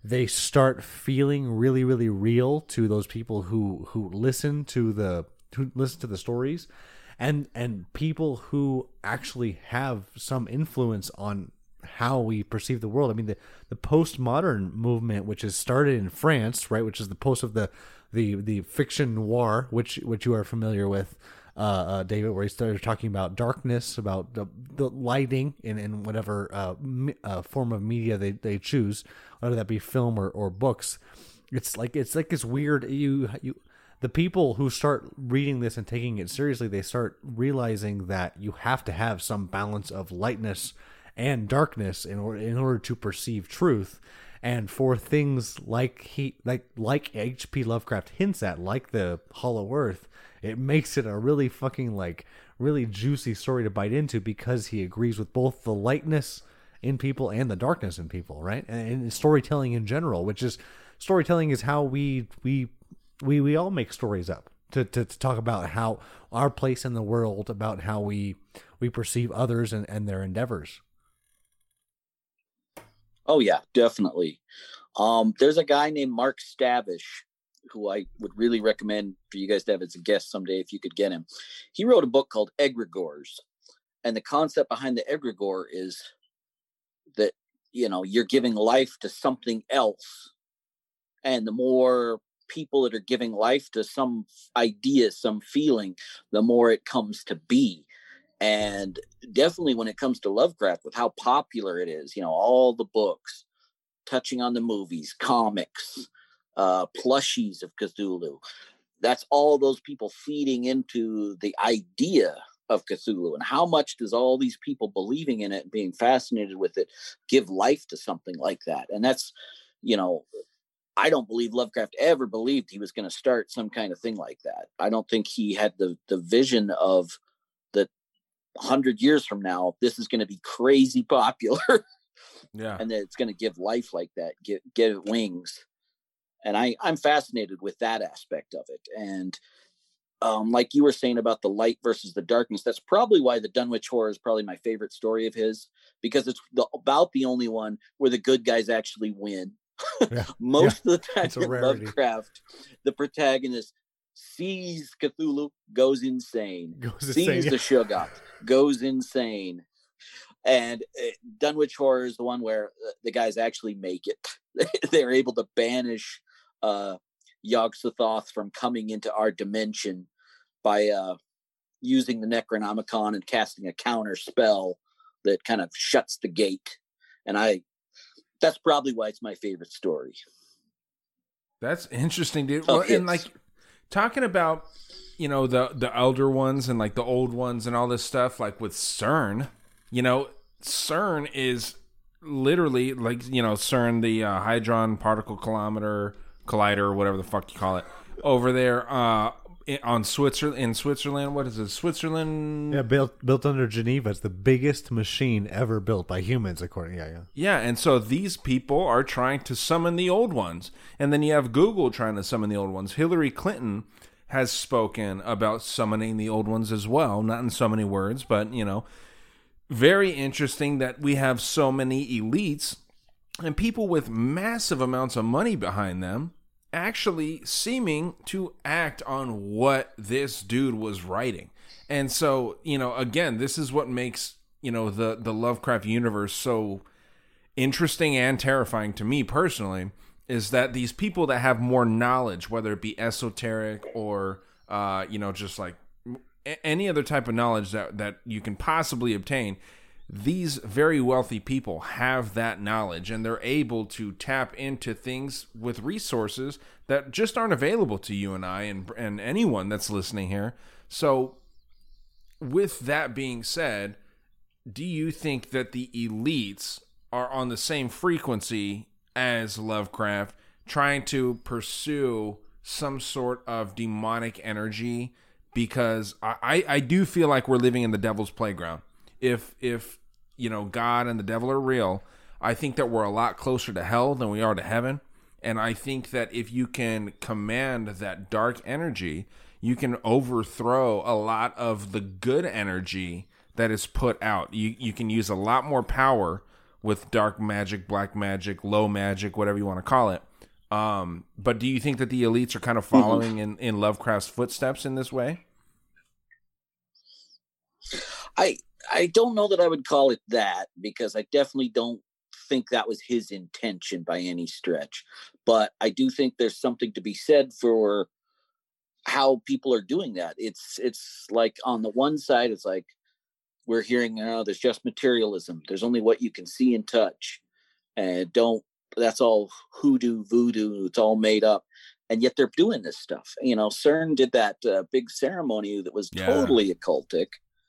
they start feeling really, really real to those people who listen to the stories, and people who actually have some influence on how we perceive the world. I mean, the postmodern movement, which has started in France, right, which is the post of the fiction noir, which you are familiar with, David, where he started talking about darkness, about the lighting in whatever form of media they choose, whether that be film or books. It's like this weird, the people who start reading this and taking it seriously, they start realizing that you have to have some balance of lightness and darkness in order to perceive truth. And for things like H.P. Lovecraft hints at, like the Hollow Earth, it makes it a really fucking really juicy story to bite into, because he agrees with both the lightness in people and the darkness in people, right? And storytelling in general, storytelling is how we all make stories up to talk about how our place in the world, about how we perceive others and their endeavors. Oh yeah, definitely. There's a guy named Mark Stavish who I would really recommend for you guys to have as a guest someday if you could get him. He wrote a book called Egregores, and the concept behind the egregore is that, you're giving life to something else, and the more people that are giving life to some idea, some feeling, the more it comes to be. And definitely when it comes to Lovecraft, with how popular it is, all the books touching on the movies, comics, plushies of Cthulhu, that's all those people feeding into the idea of Cthulhu. And how much does all these people believing in it and being fascinated with it give life to something like that? And that's, I don't believe Lovecraft ever believed he was going to start some kind of thing like that. I don't think he had the vision of the 100 years from now, this is going to be crazy popular. Yeah. And that it's going to give life like that, give it wings. And I'm fascinated with that aspect of it. And like you were saying about the light versus the darkness, that's probably why the Dunwich Horror is probably my favorite story of his, because it's about the only one where the good guys actually win. Yeah. Most of the time in Lovecraft, the protagonist sees Cthulhu, goes insane. Sees the Shoggoth, goes insane. And Dunwich Horror is the one where the guys actually make it. They're able to banish Yog-Sothoth from coming into our dimension by using the Necronomicon and casting a counter spell that kind of shuts the gate. And that's probably why it's my favorite story. That's interesting, dude. Well, and talking about, the elder ones and the old ones and all this stuff, with CERN, CERN is literally CERN, the Hadron Particle Collider, or whatever the fuck you call it, over there in Switzerland. What is it? Switzerland? Yeah, built under Geneva. It's the biggest machine ever built by humans, according. Yeah, and so these people are trying to summon the old ones, and then you have Google trying to summon the old ones. Hillary Clinton has spoken about summoning the old ones as well, not in so many words, but very interesting that we have so many elites and people with massive amounts of money behind them actually seeming to act on what this dude was writing. And so, again, this is what makes, the Lovecraft universe so interesting and terrifying to me personally, is that these people that have more knowledge, whether it be esoteric or, just any other type of knowledge that you can possibly obtain, these very wealthy people have that knowledge, and they're able to tap into things with resources that just aren't available to you and I and anyone that's listening here. So with that being said, do you think that the elites are on the same frequency as Lovecraft, trying to pursue some sort of demonic energy? Because I do feel like we're living in the devil's playground. If God and the devil are real, I think that we're a lot closer to hell than we are to heaven. And I think that if you can command that dark energy, you can overthrow a lot of the good energy that is put out. You can use a lot more power with dark magic, black magic, low magic, whatever you want to call it. But do you think that the elites are kind of following in Lovecraft's footsteps in this way? I don't know that I would call it that, because I definitely don't think that was his intention by any stretch. But I do think there's something to be said for how people are doing that. It's like, on the one side, it's like we're hearing, there's just materialism. There's only what you can see and touch. And that's all hoodoo, voodoo. It's all made up. And yet they're doing this stuff. CERN did that big ceremony that was totally occultic.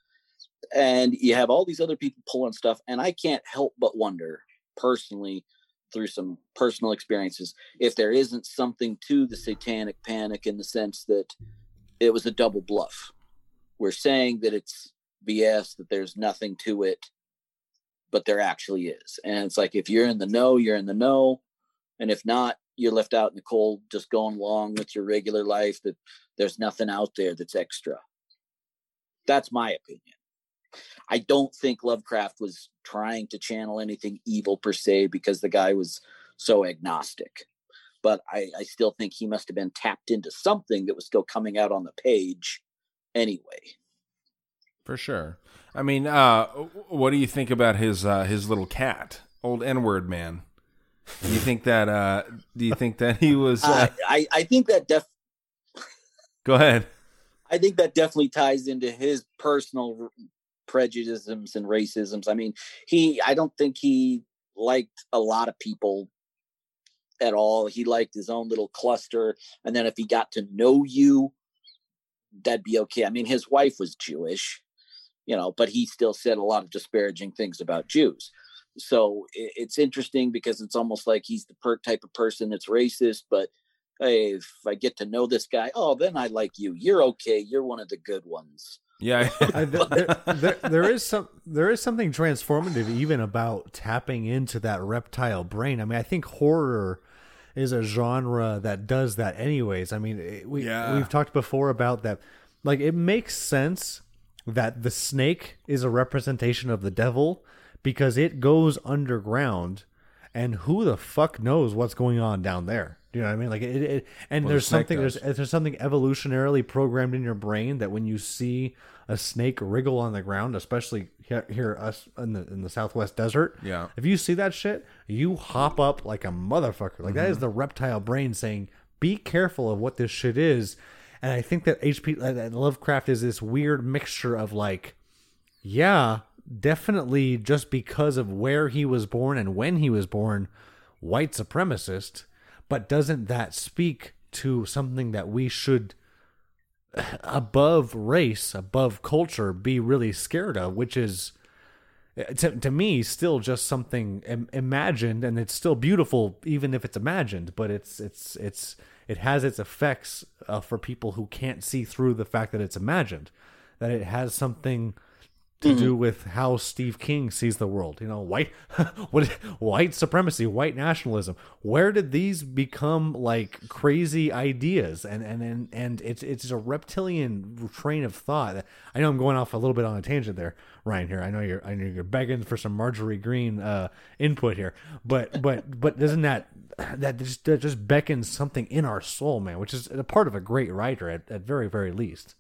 And you have all these other people pulling stuff. And I can't help but wonder, personally, through some personal experiences, if there isn't something to the satanic panic, in the sense that it was a double bluff. We're saying that it's BS, that there's nothing to it, but there actually is. And it's like, if you're in the know, you're in the know. And if not, you're left out in the cold, just going along with your regular life, that there's nothing out there that's extra. That's my opinion. I don't think Lovecraft was trying to channel anything evil per se, because the guy was so agnostic. But I still think he must have been tapped into something that was still coming out on the page anyway. For sure. I mean, what do you think about his little cat, old N-word man? Do you think that? Do you think that he was? I think that Go ahead. I think that definitely ties into his personal prejudices and racisms. I mean, I don't think he liked a lot of people at all. He liked his own little cluster. And then if he got to know you, that'd be okay. I mean, his wife was Jewish, but he still said a lot of disparaging things about Jews. So it's interesting, because it's almost like he's the type of person that's racist, but hey, if I get to know this guy, then I like you. You're okay. You're one of the good ones. Yeah. there is something transformative even about tapping into that reptile brain. I mean, I think horror is a genre that does that anyways. I mean, we've talked before about that. Like, it makes sense that the snake is a representation of the devil, because it goes underground, and who the fuck knows what's going on down there? Do you know what I mean? Like there's something evolutionarily programmed in your brain that when you see a snake wriggle on the ground, especially here us in the Southwest desert, if you see that shit, you hop up like a motherfucker. Like, that is the reptile brain saying, be careful of what this shit is. And I think that Lovecraft is this weird mixture of like, definitely just because of where he was born and when he was born, white supremacist. But doesn't that speak to something that we should, above race, above culture, be really scared of, which is, to me, still just something imagined, and it's still beautiful even if it's imagined, but it has its effects for people who can't see through the fact that it's imagined, that it has something to do with how Steve King sees the world. White supremacy, white nationalism. Where did these become like crazy ideas? And it's a reptilian train of thought. I know I'm going off a little bit on a tangent there, Ryan. Here, I know you're begging for some Marjorie Green input here, but doesn't that just beckons something in our soul, man? Which is a part of a great writer at very, very least.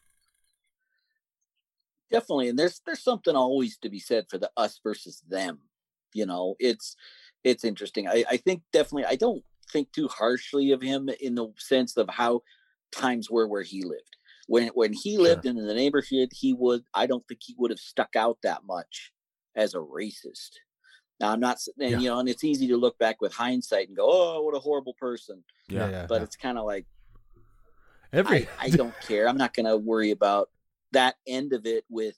Definitely. And there's something always to be said for the us versus them. It's interesting. I think definitely, I don't think too harshly of him in the sense of how times were where he lived. When he lived in the neighborhood, I don't think he would have stuck out that much as a racist. Now, I'm not, and it's easy to look back with hindsight and go, oh, what a horrible person. But it's kind of like, I don't care. I'm not going to worry about that end of it with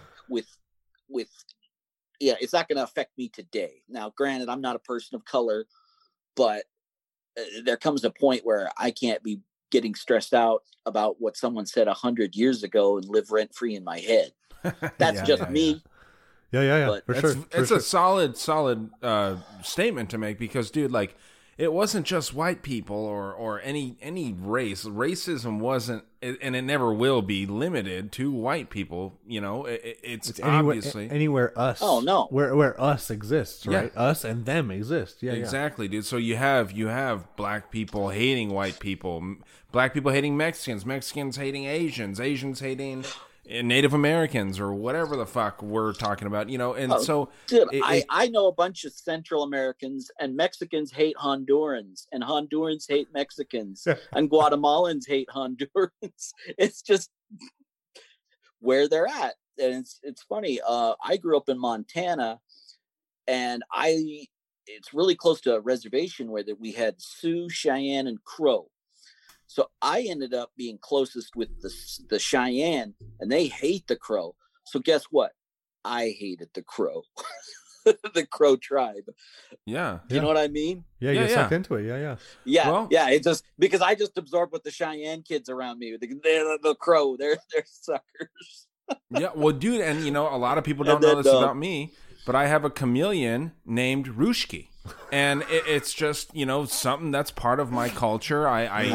it's not going to affect me today. Now, granted, I'm not a person of color, but there comes a point where I can't be getting stressed out about what someone said 100 years ago and live rent free in my head. That's me. Yeah. But For sure. It's a solid statement to make, because, dude, like, it wasn't just white people or any race. Racism wasn't, and it never will be, limited to white people. You know, it's obviously anywhere us. Oh no, where us exists, right? Yeah. Us and them exist. Yeah, exactly, dude. So you have black people hating white people, black people hating Mexicans, Mexicans hating Asians, Asians hating Native Americans, or whatever the fuck we're talking about, you know. And dude, I know a bunch of Central Americans, and Mexicans hate Hondurans, and Hondurans hate Mexicans, and Guatemalans hate Hondurans. It's just where they're at. And it's funny. I grew up in Montana, and it's really close to a reservation where we had Sioux, Cheyenne, and Crow. So I ended up being closest with the Cheyenne, and they hate the Crow. So guess what? I hated the Crow, the Crow tribe. Yeah. You know what I mean? Yeah, you sucked into it. Yeah. Well, it's just because I just absorbed what the Cheyenne kids around me. They're the Crow. They're suckers. Yeah. Well, dude, and you know, a lot of people don't know this about me, but I have a chameleon named Rushki. And it's just, you know, something that's part of my culture.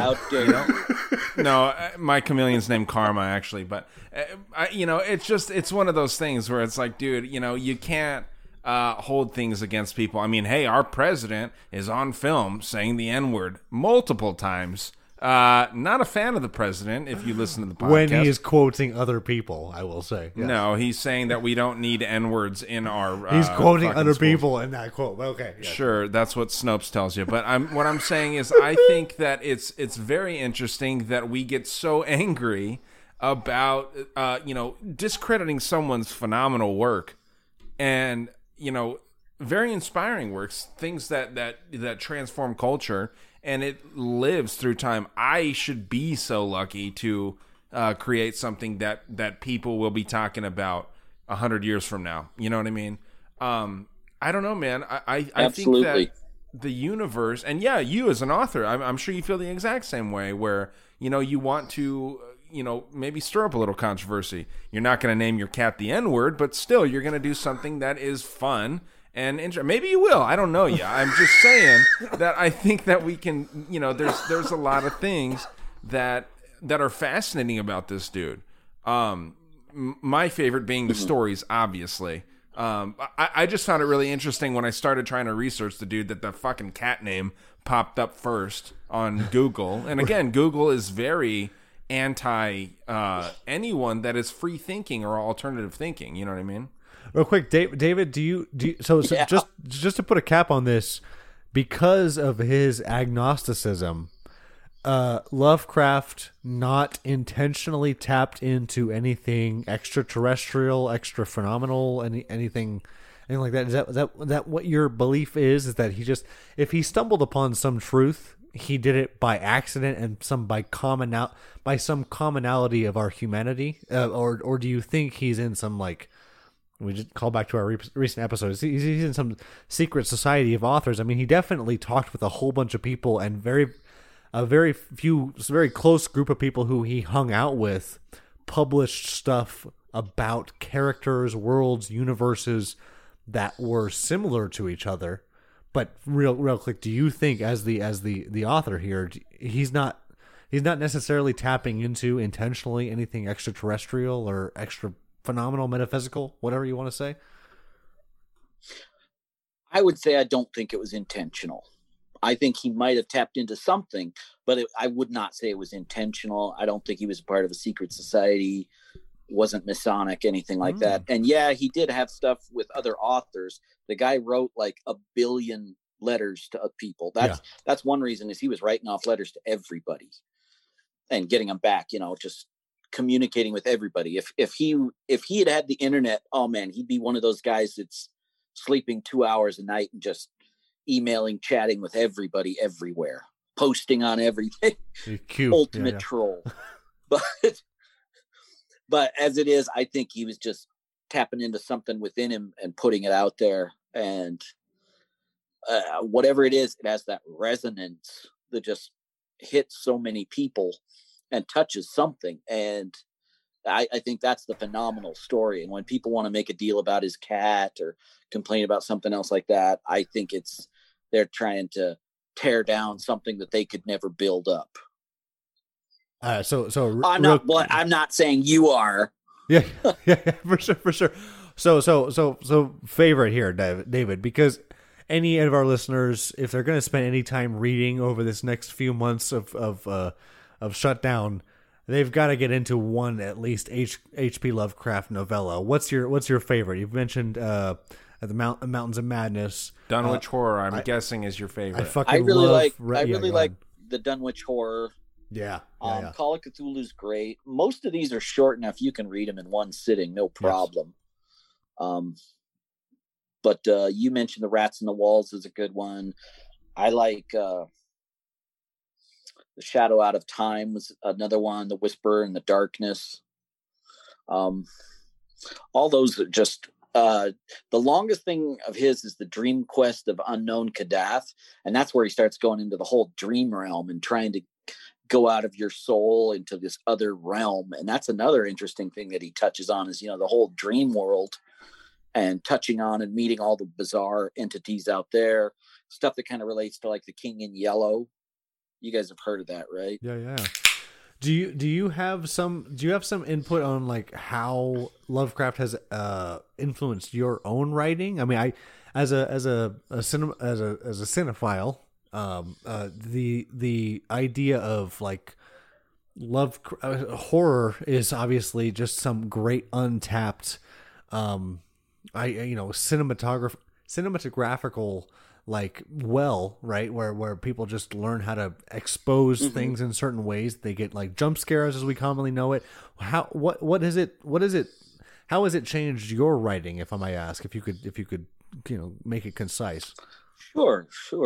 No, my chameleon's named Karma, actually. But, you know, it's one of those things where it's like, dude, you know, you can't hold things against people. I mean, hey, our president is on film saying the N-word multiple times. Not a fan of the president, if you listen to the podcast. When he is quoting other people, I will say. Yes. No, he's saying that we don't need N-words in our he's quoting other schools. People in that quote. Okay. Yes. Sure, that's what Snopes tells you. But what I'm saying is I think that it's very interesting that we get so angry about, you know, discrediting someone's phenomenal work and, you know, very inspiring works, things that transform culture. And it lives through time. I should be so lucky to create something that people will be talking about 100 years from now. You know what I mean? I don't know, man. I think that the universe, and yeah, you as an author, I'm sure you feel the exact same way, where, you know, you want to, you know, maybe stir up a little controversy. You're not going to name your cat the N-word, but still, you're going to do something that is fun. And maybe you will. I don't know yet. I'm just saying that I think that we can, you know, there's a lot of things that are fascinating about this dude. My favorite being the stories, obviously. I just found it really interesting when I started trying to research the dude that the fucking cat name popped up first on Google. And again, Google is very anti anyone that is free thinking or alternative thinking. You know what I mean? Real quick, David, do you just to put a cap on this, because of his agnosticism, Lovecraft not intentionally tapped into anything extraterrestrial, extra phenomenal, anything like that? Is that what your belief is? Is that he just, if he stumbled upon some truth, he did it by accident and by some commonality of our humanity, or do you think he's in some, like, we just call back to our recent episodes, he's in some secret society of authors? I mean, he definitely talked with a whole bunch of people, and a very close group of people who he hung out with published stuff about characters, worlds, universes that were similar to each other. But real quick, do you think, as the author here, he's not necessarily tapping into intentionally anything extraterrestrial or extra phenomenal, metaphysical, whatever you want to say? I would say I don't think it was intentional. I think he might have tapped into something, but I would not say it was intentional. I don't think he was a part of a secret society, wasn't Masonic, anything like that. And yeah, he did have stuff with other authors. The guy wrote like 1 billion letters to people. That's one reason, is he was writing off letters to everybody and getting them back, you know, just communicating with everybody. If he had the internet, oh man, he'd be one of those guys that's sleeping 2 hours a night and just emailing, chatting with everybody everywhere, posting on everything. Ultimate troll. But as it is, I think he was just tapping into something within him and putting it out there, and whatever it is, it has that resonance that just hits so many people and touches something. And I think that's the phenomenal story. And when people want to make a deal about his cat or complain about something else like that, I think they're trying to tear down something that they could never build up. So I'm not saying you are. Yeah, for sure. So favorite here, David, because any of our listeners, if they're going to spend any time reading over this next few months of shutdown, they've got to get into one at least H.P. Lovecraft novella. What's your favorite? You've mentioned the Mountains of Madness. Dunwich Horror, I'm guessing, is your favorite. I really like the Dunwich Horror. Yeah. Call of Cthulhu's great. Most of these are short enough you can read them in one sitting, no problem. Yes. But you mentioned The Rats in the Walls is a good one. I like The Shadow Out of Time was another one. The Whisper in the Darkness. All those are just the longest thing of his is the Dream Quest of Unknown Kadath, and that's where he starts going into the whole dream realm and trying to go out of your soul into this other realm. And that's another interesting thing that he touches on is, the whole dream world, and touching on and meeting all the bizarre entities out there, stuff that kind of relates to like the King in Yellow. You guys have heard of that, right? Yeah. Do you have some input on like how Lovecraft has influenced your own writing? I mean, I as a cinephile, the idea of like horror is obviously just some great untapped cinematographical like right where people just learn how to expose things in certain ways. They get like jump scares as we commonly know it. What has it how has it changed your writing, if I may ask, if you could make it concise? Sure.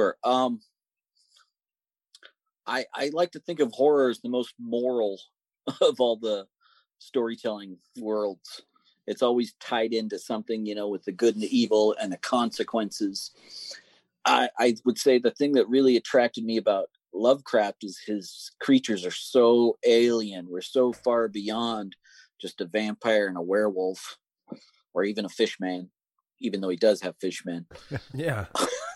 I like to think of horror as the most moral of all the storytelling worlds. It's always tied into something, with the good and the evil and the consequences. I would say the thing that really attracted me about Lovecraft is his creatures are so alien. We're so far beyond just a vampire and a werewolf, or even a fishman, even though he does have fishmen. Yeah.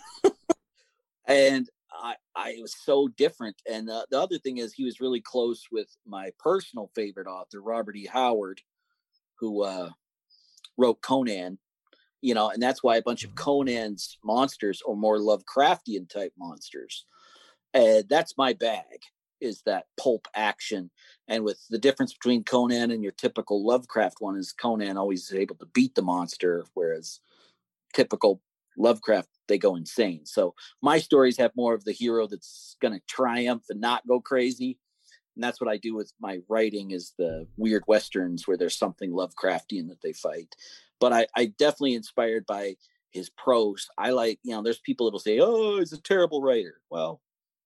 And I was so different. And the other thing is he was really close with my personal favorite author, Robert E. Howard, who wrote Conan, and that's why a bunch of Conan's monsters are more Lovecraftian type monsters. And that's my bag, is that pulp action. And with the difference between Conan and your typical Lovecraft one is Conan always is able to beat the monster, whereas typical Lovecraft, they go insane. So my stories have more of the hero that's going to triumph and not go crazy. And that's what I do with my writing, is the weird Westerns where there's something Lovecraftian that they fight. But I definitely inspired by his prose. I like, there's people that'll say, oh, he's a terrible writer. Well,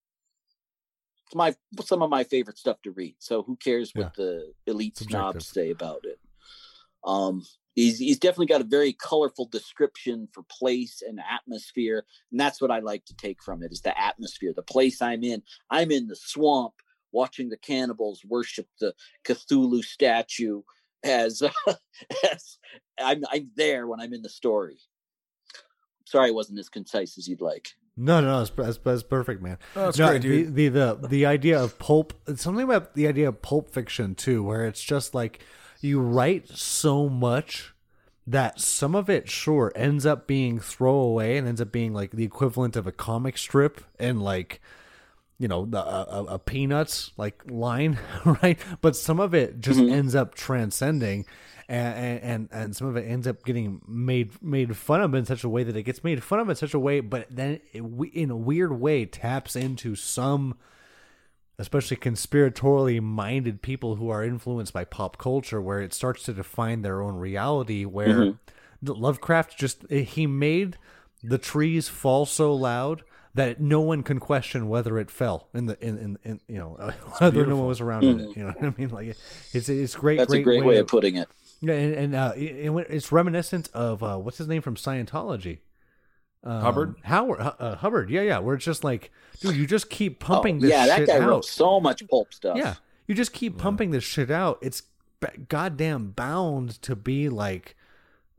it's some of my favorite stuff to read. So who cares what the elite snobs say about it? He's definitely got a very colorful description for place and atmosphere. And that's what I like to take from it, is the atmosphere, the place I'm in. I'm in the swamp watching the cannibals worship the Cthulhu statue as I'm there when I'm in the story. Sorry I wasn't as concise as you'd like. No, that's perfect, man. Oh, that's great, dude. The idea of pulp, something about the idea of pulp fiction too, where it's just like you write so much that some of it ends up being throwaway and ends up being like the equivalent of a comic strip and like, a Peanuts like line, right? But some of it just ends up transcending, and some of it ends up getting made fun of in such a way that it gets made fun of in such a way, but then in a weird way taps into some, especially conspiratorially minded people who are influenced by pop culture, where it starts to define their own reality. Where Lovecraft he made the trees fall so loud that no one can question whether it fell whether no one was around in it. You know what I mean? Like it's great. That's a great way of putting it. Yeah, and it's reminiscent of what's his name from Scientology, Hubbard. Hubbard. Yeah. Where it's just like, dude, you just keep pumping this. Yeah, that shit guy out. wrote so much pulp stuff. Yeah, you just keep pumping this shit out. It's goddamn bound to be like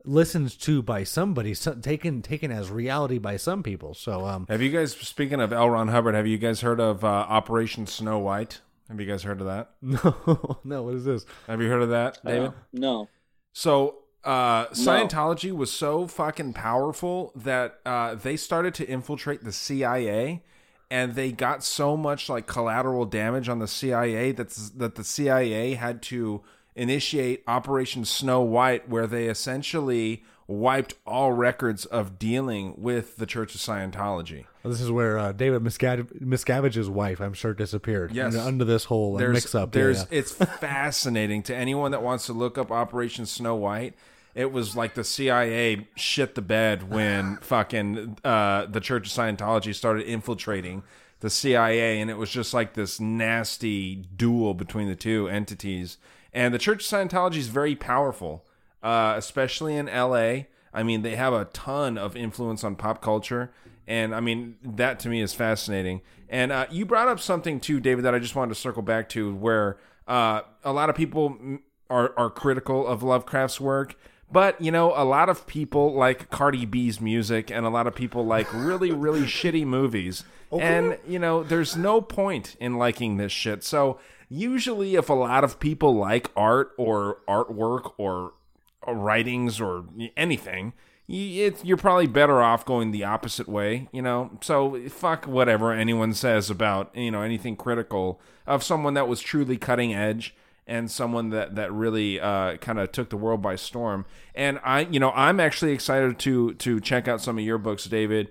listened to by somebody, taken as reality by some people. So, have you guys, speaking of L. Ron Hubbard, have you guys heard of Operation Snow White? Have you guys heard of that? No. What is this? Have you heard of that, David? No. So Scientology was so fucking powerful that they started to infiltrate the CIA, and they got so much like collateral damage on the CIA that the CIA had to initiate Operation Snow White, where they essentially wiped all records of dealing with the Church of Scientology. Well, this is where David Miscavige's wife, I'm sure, disappeared. Yes. Under this whole mix-up. It's fascinating to anyone that wants to look up Operation Snow White. It was like the CIA shit the bed when fucking the Church of Scientology started infiltrating the CIA, and it was just like this nasty duel between the two entities. And the Church of Scientology is very powerful, especially in LA. I mean, they have a ton of influence on pop culture. And I mean, that to me is fascinating. And you brought up something too, David, that I just wanted to circle back to, where a lot of people are critical of Lovecraft's work. But, you know, a lot of people like Cardi B's music, and a lot of people like really, really shitty movies. Okay. And, you know, there's no point in liking this shit. So usually if a lot of people like art or artwork or writings or anything, you're probably better off going the opposite way, you know? So fuck whatever anyone says about, you know, anything critical of someone that was truly cutting edge and someone that really kind of took the world by storm. And I'm actually excited to check out some of your books, David.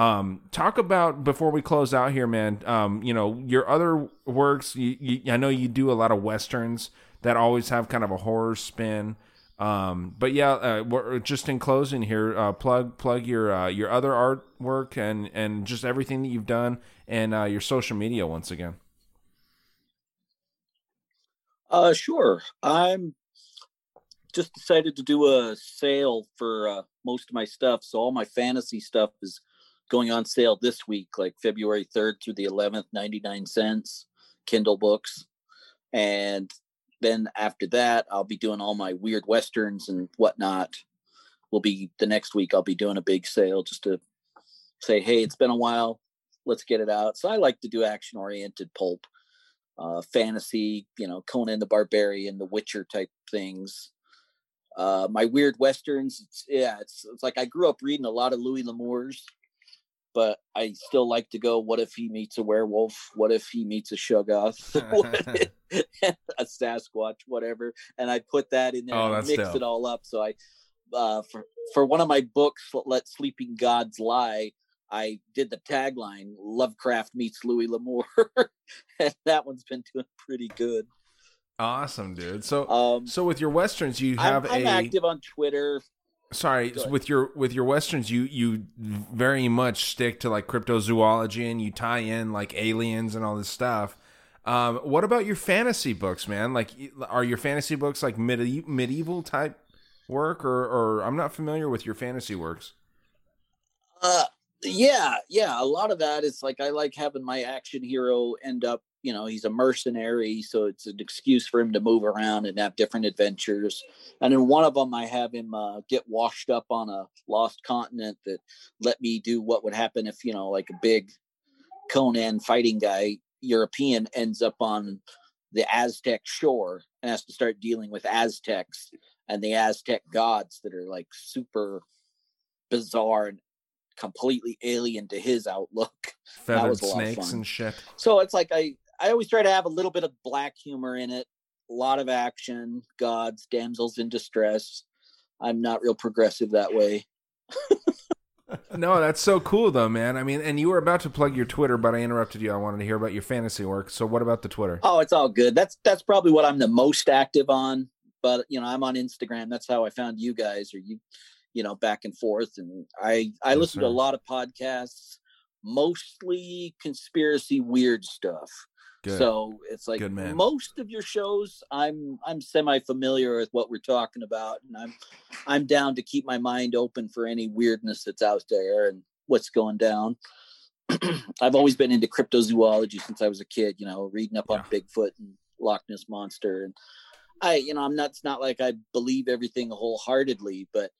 Talk about, before we close out here, man, you know, your other works. I know you do a lot of Westerns that always have kind of a horror spin. But yeah, just in closing here, plug your other artwork and just everything that you've done, and your social media once again. Sure. I'm just decided to do a sale for most of my stuff. So all my fantasy stuff is going on sale this week, like February 3rd through the 11th, 99 cents, Kindle books. And then after that, I'll be doing all my weird Westerns and whatnot. The next week, I'll be doing a big sale just to say, hey, it's been a while. Let's get it out. So I like to do action-oriented pulp. Fantasy, you know, Conan the Barbarian, The Witcher type things. My weird Westerns, it's like I grew up reading a lot of Louis L'Amour's, but I still like to go, what if he meets a werewolf? What if he meets a Shoggoth? A Sasquatch, whatever. And I put that in there and mix it all up. So I, for one of my books, Let Sleeping Gods Lie, I did the tagline, Lovecraft meets Louis L'Amour. And that one's been doing pretty good. Awesome, dude. So with your Westerns, you have I'm active on Twitter. Sorry, so with your Westerns, you very much stick to like cryptozoology, and you tie in like aliens and all this stuff. What about your fantasy books, man? Like, are your fantasy books like medieval type work, or I'm not familiar with your fantasy works? Yeah. A lot of that is like, I like having my action hero end up, you know, he's a mercenary, so it's an excuse for him to move around and have different adventures. And in one of them, I have him get washed up on a lost continent that let me do what would happen if, you know, like a big Conan fighting guy, European, ends up on the Aztec shore and has to start dealing with Aztecs and the Aztec gods that are like super bizarre and completely alien to his outlook. Feathered snakes and shit. So it's like I always try to have a little bit of black humor in it, a lot of action, gods, damsels in distress. I'm not real progressive that way. No, that's so cool though, man. I mean, and you were about to plug your Twitter, but I interrupted you. I wanted to hear about your fantasy work. So what about the Twitter? Oh, it's all good. That's probably what I'm the most active on. But, you know, I'm on Instagram. That's how I found you guys, or you know, back and forth. And I listen to a lot of podcasts, mostly conspiracy weird stuff. Good. So it's like most of your shows, I'm semi-familiar with what we're talking about, and I'm down to keep my mind open for any weirdness that's out there and what's going down. I've always been into cryptozoology since I was a kid, you know, reading up on Bigfoot and Loch Ness Monster. And I'm not, it's not like I believe everything wholeheartedly, but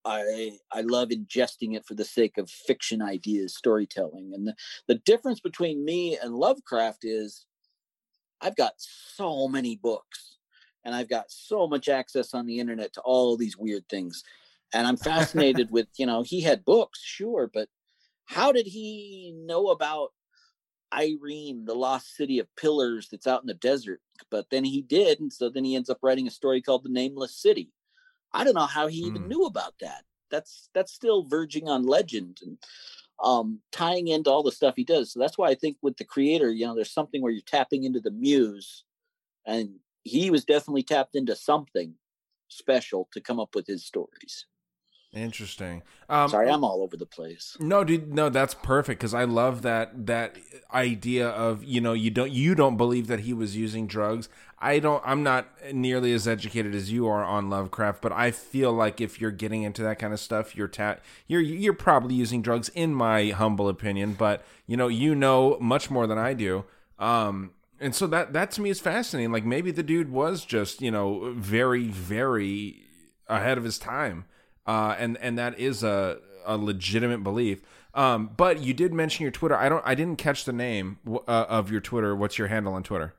I love ingesting it for the sake of fiction ideas, storytelling. And the difference between me and Lovecraft is I've got so many books and I've got so much access on the internet to all of these weird things. And I'm fascinated with, he had books, sure, but how did he know about Irene, the lost city of pillars that's out in the desert? But then he did. And so then he ends up writing a story called The Nameless City. I don't know how he even knew about that. That's still verging on legend and tying into all the stuff he does. So that's why I think with the creator, there's something where you're tapping into the muse, and he was definitely tapped into something special to come up with his stories. Interesting. Sorry, I'm all over the place. No, dude, no, that's perfect because I love that idea of you don't believe that he was using drugs. I'm not nearly as educated as you are on Lovecraft, but I feel like if you're getting into that kind of stuff, you're probably using drugs, in my humble opinion. But you know much more than I do. And so that to me is fascinating. Like maybe the dude was just very, very ahead of his time. And that is a legitimate belief. But you did mention your Twitter. I didn't catch the name of your Twitter. What's your handle on Twitter?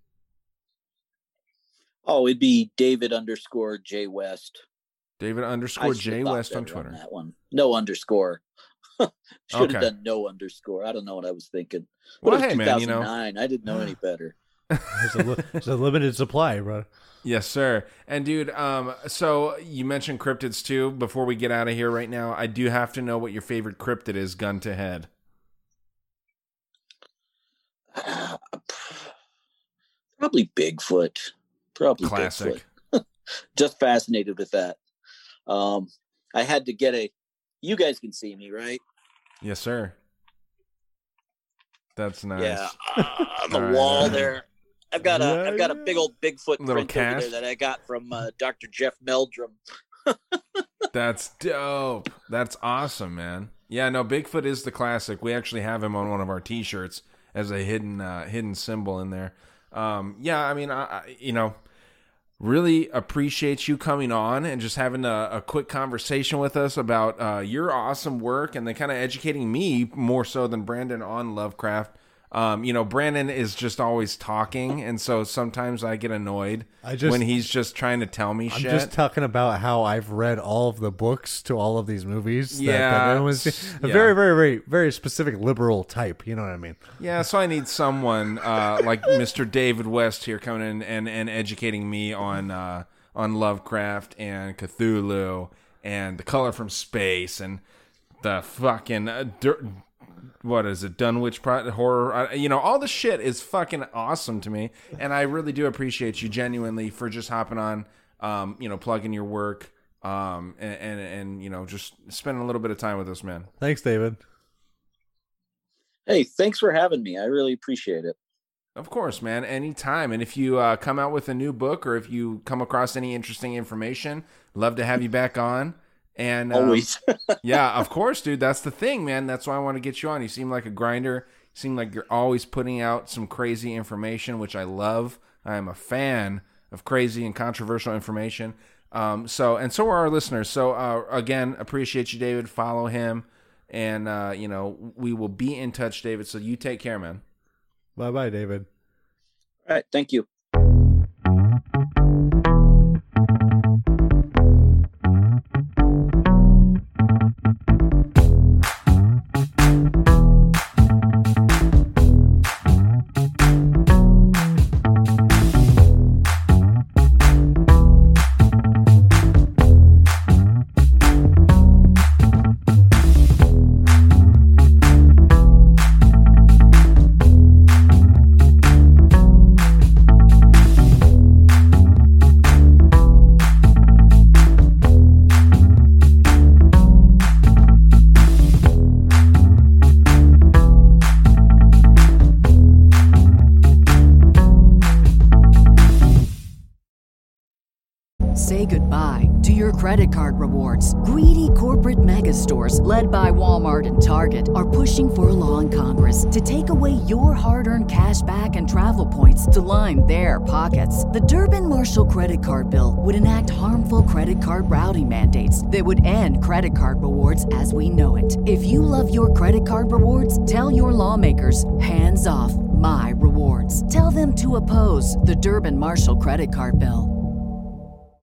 Oh, it'd be David_J West. David_J West on Twitter. On that one. No underscore. Should have done no underscore. I don't know what I was thinking. But well, it was hey 2009. man, I didn't know any better. It's a limited supply, bro. Yes, sir. And dude, so you mentioned cryptids too. Before we get out of here right now, I do have to know what your favorite cryptid is, gun to head. Probably Bigfoot. Probably classic. Bigfoot. Just fascinated with that. I had to get you guys can see me, right? Yes, sir. That's nice. Yeah, on the wall there. I've got a big old Bigfoot little print over there that I got from Dr. Jeff Meldrum. That's dope. That's awesome, man. Yeah, no, Bigfoot is the classic. We actually have him on one of our T-shirts as a hidden symbol in there. Yeah, I mean, I really appreciate you coming on and just having a quick conversation with us about your awesome work and then kind of educating me more so than Brandon on Lovecraft. Brandon is just always talking, and so sometimes I get annoyed when he's just trying to tell me shit. I'm just talking about how I've read all of the books to all of these movies. Yeah. That was a very, very, very, very specific liberal type. You know what I mean? Yeah, so I need someone like Mr. David West here coming in and educating me on Lovecraft and Cthulhu and The Color from Space and the fucking... what is it? Dunwich horror. All the shit is fucking awesome to me, and I really do appreciate you genuinely for just hopping on, plugging your work, and just spending a little bit of time with us, man. Thanks, David. Hey, thanks for having me. I really appreciate it. Of course, man. Anytime. And if you come out with a new book or if you come across any interesting information, love to have you back on. And always. Yeah, of course, dude. That's the thing, man. That's why I want to get you on. You seem like a grinder. You seem like you're always putting out some crazy information, which I love. I am a fan of crazy and controversial information. So are our listeners. So again, appreciate you, David. Follow him, and we will be in touch, David. So you take care, man. Bye, David. All right, thank you. Say goodbye to your credit card rewards. Greedy corporate mega stores, led by Walmart and Target, are pushing for a law in Congress to take away your hard-earned cash back and travel points to line their pockets. The Durbin-Marshall credit card bill would enact harmful credit card routing mandates that would end credit card rewards as we know it. If you love your credit card rewards, tell your lawmakers, hands off my rewards. Tell them to oppose the Durbin-Marshall credit card bill.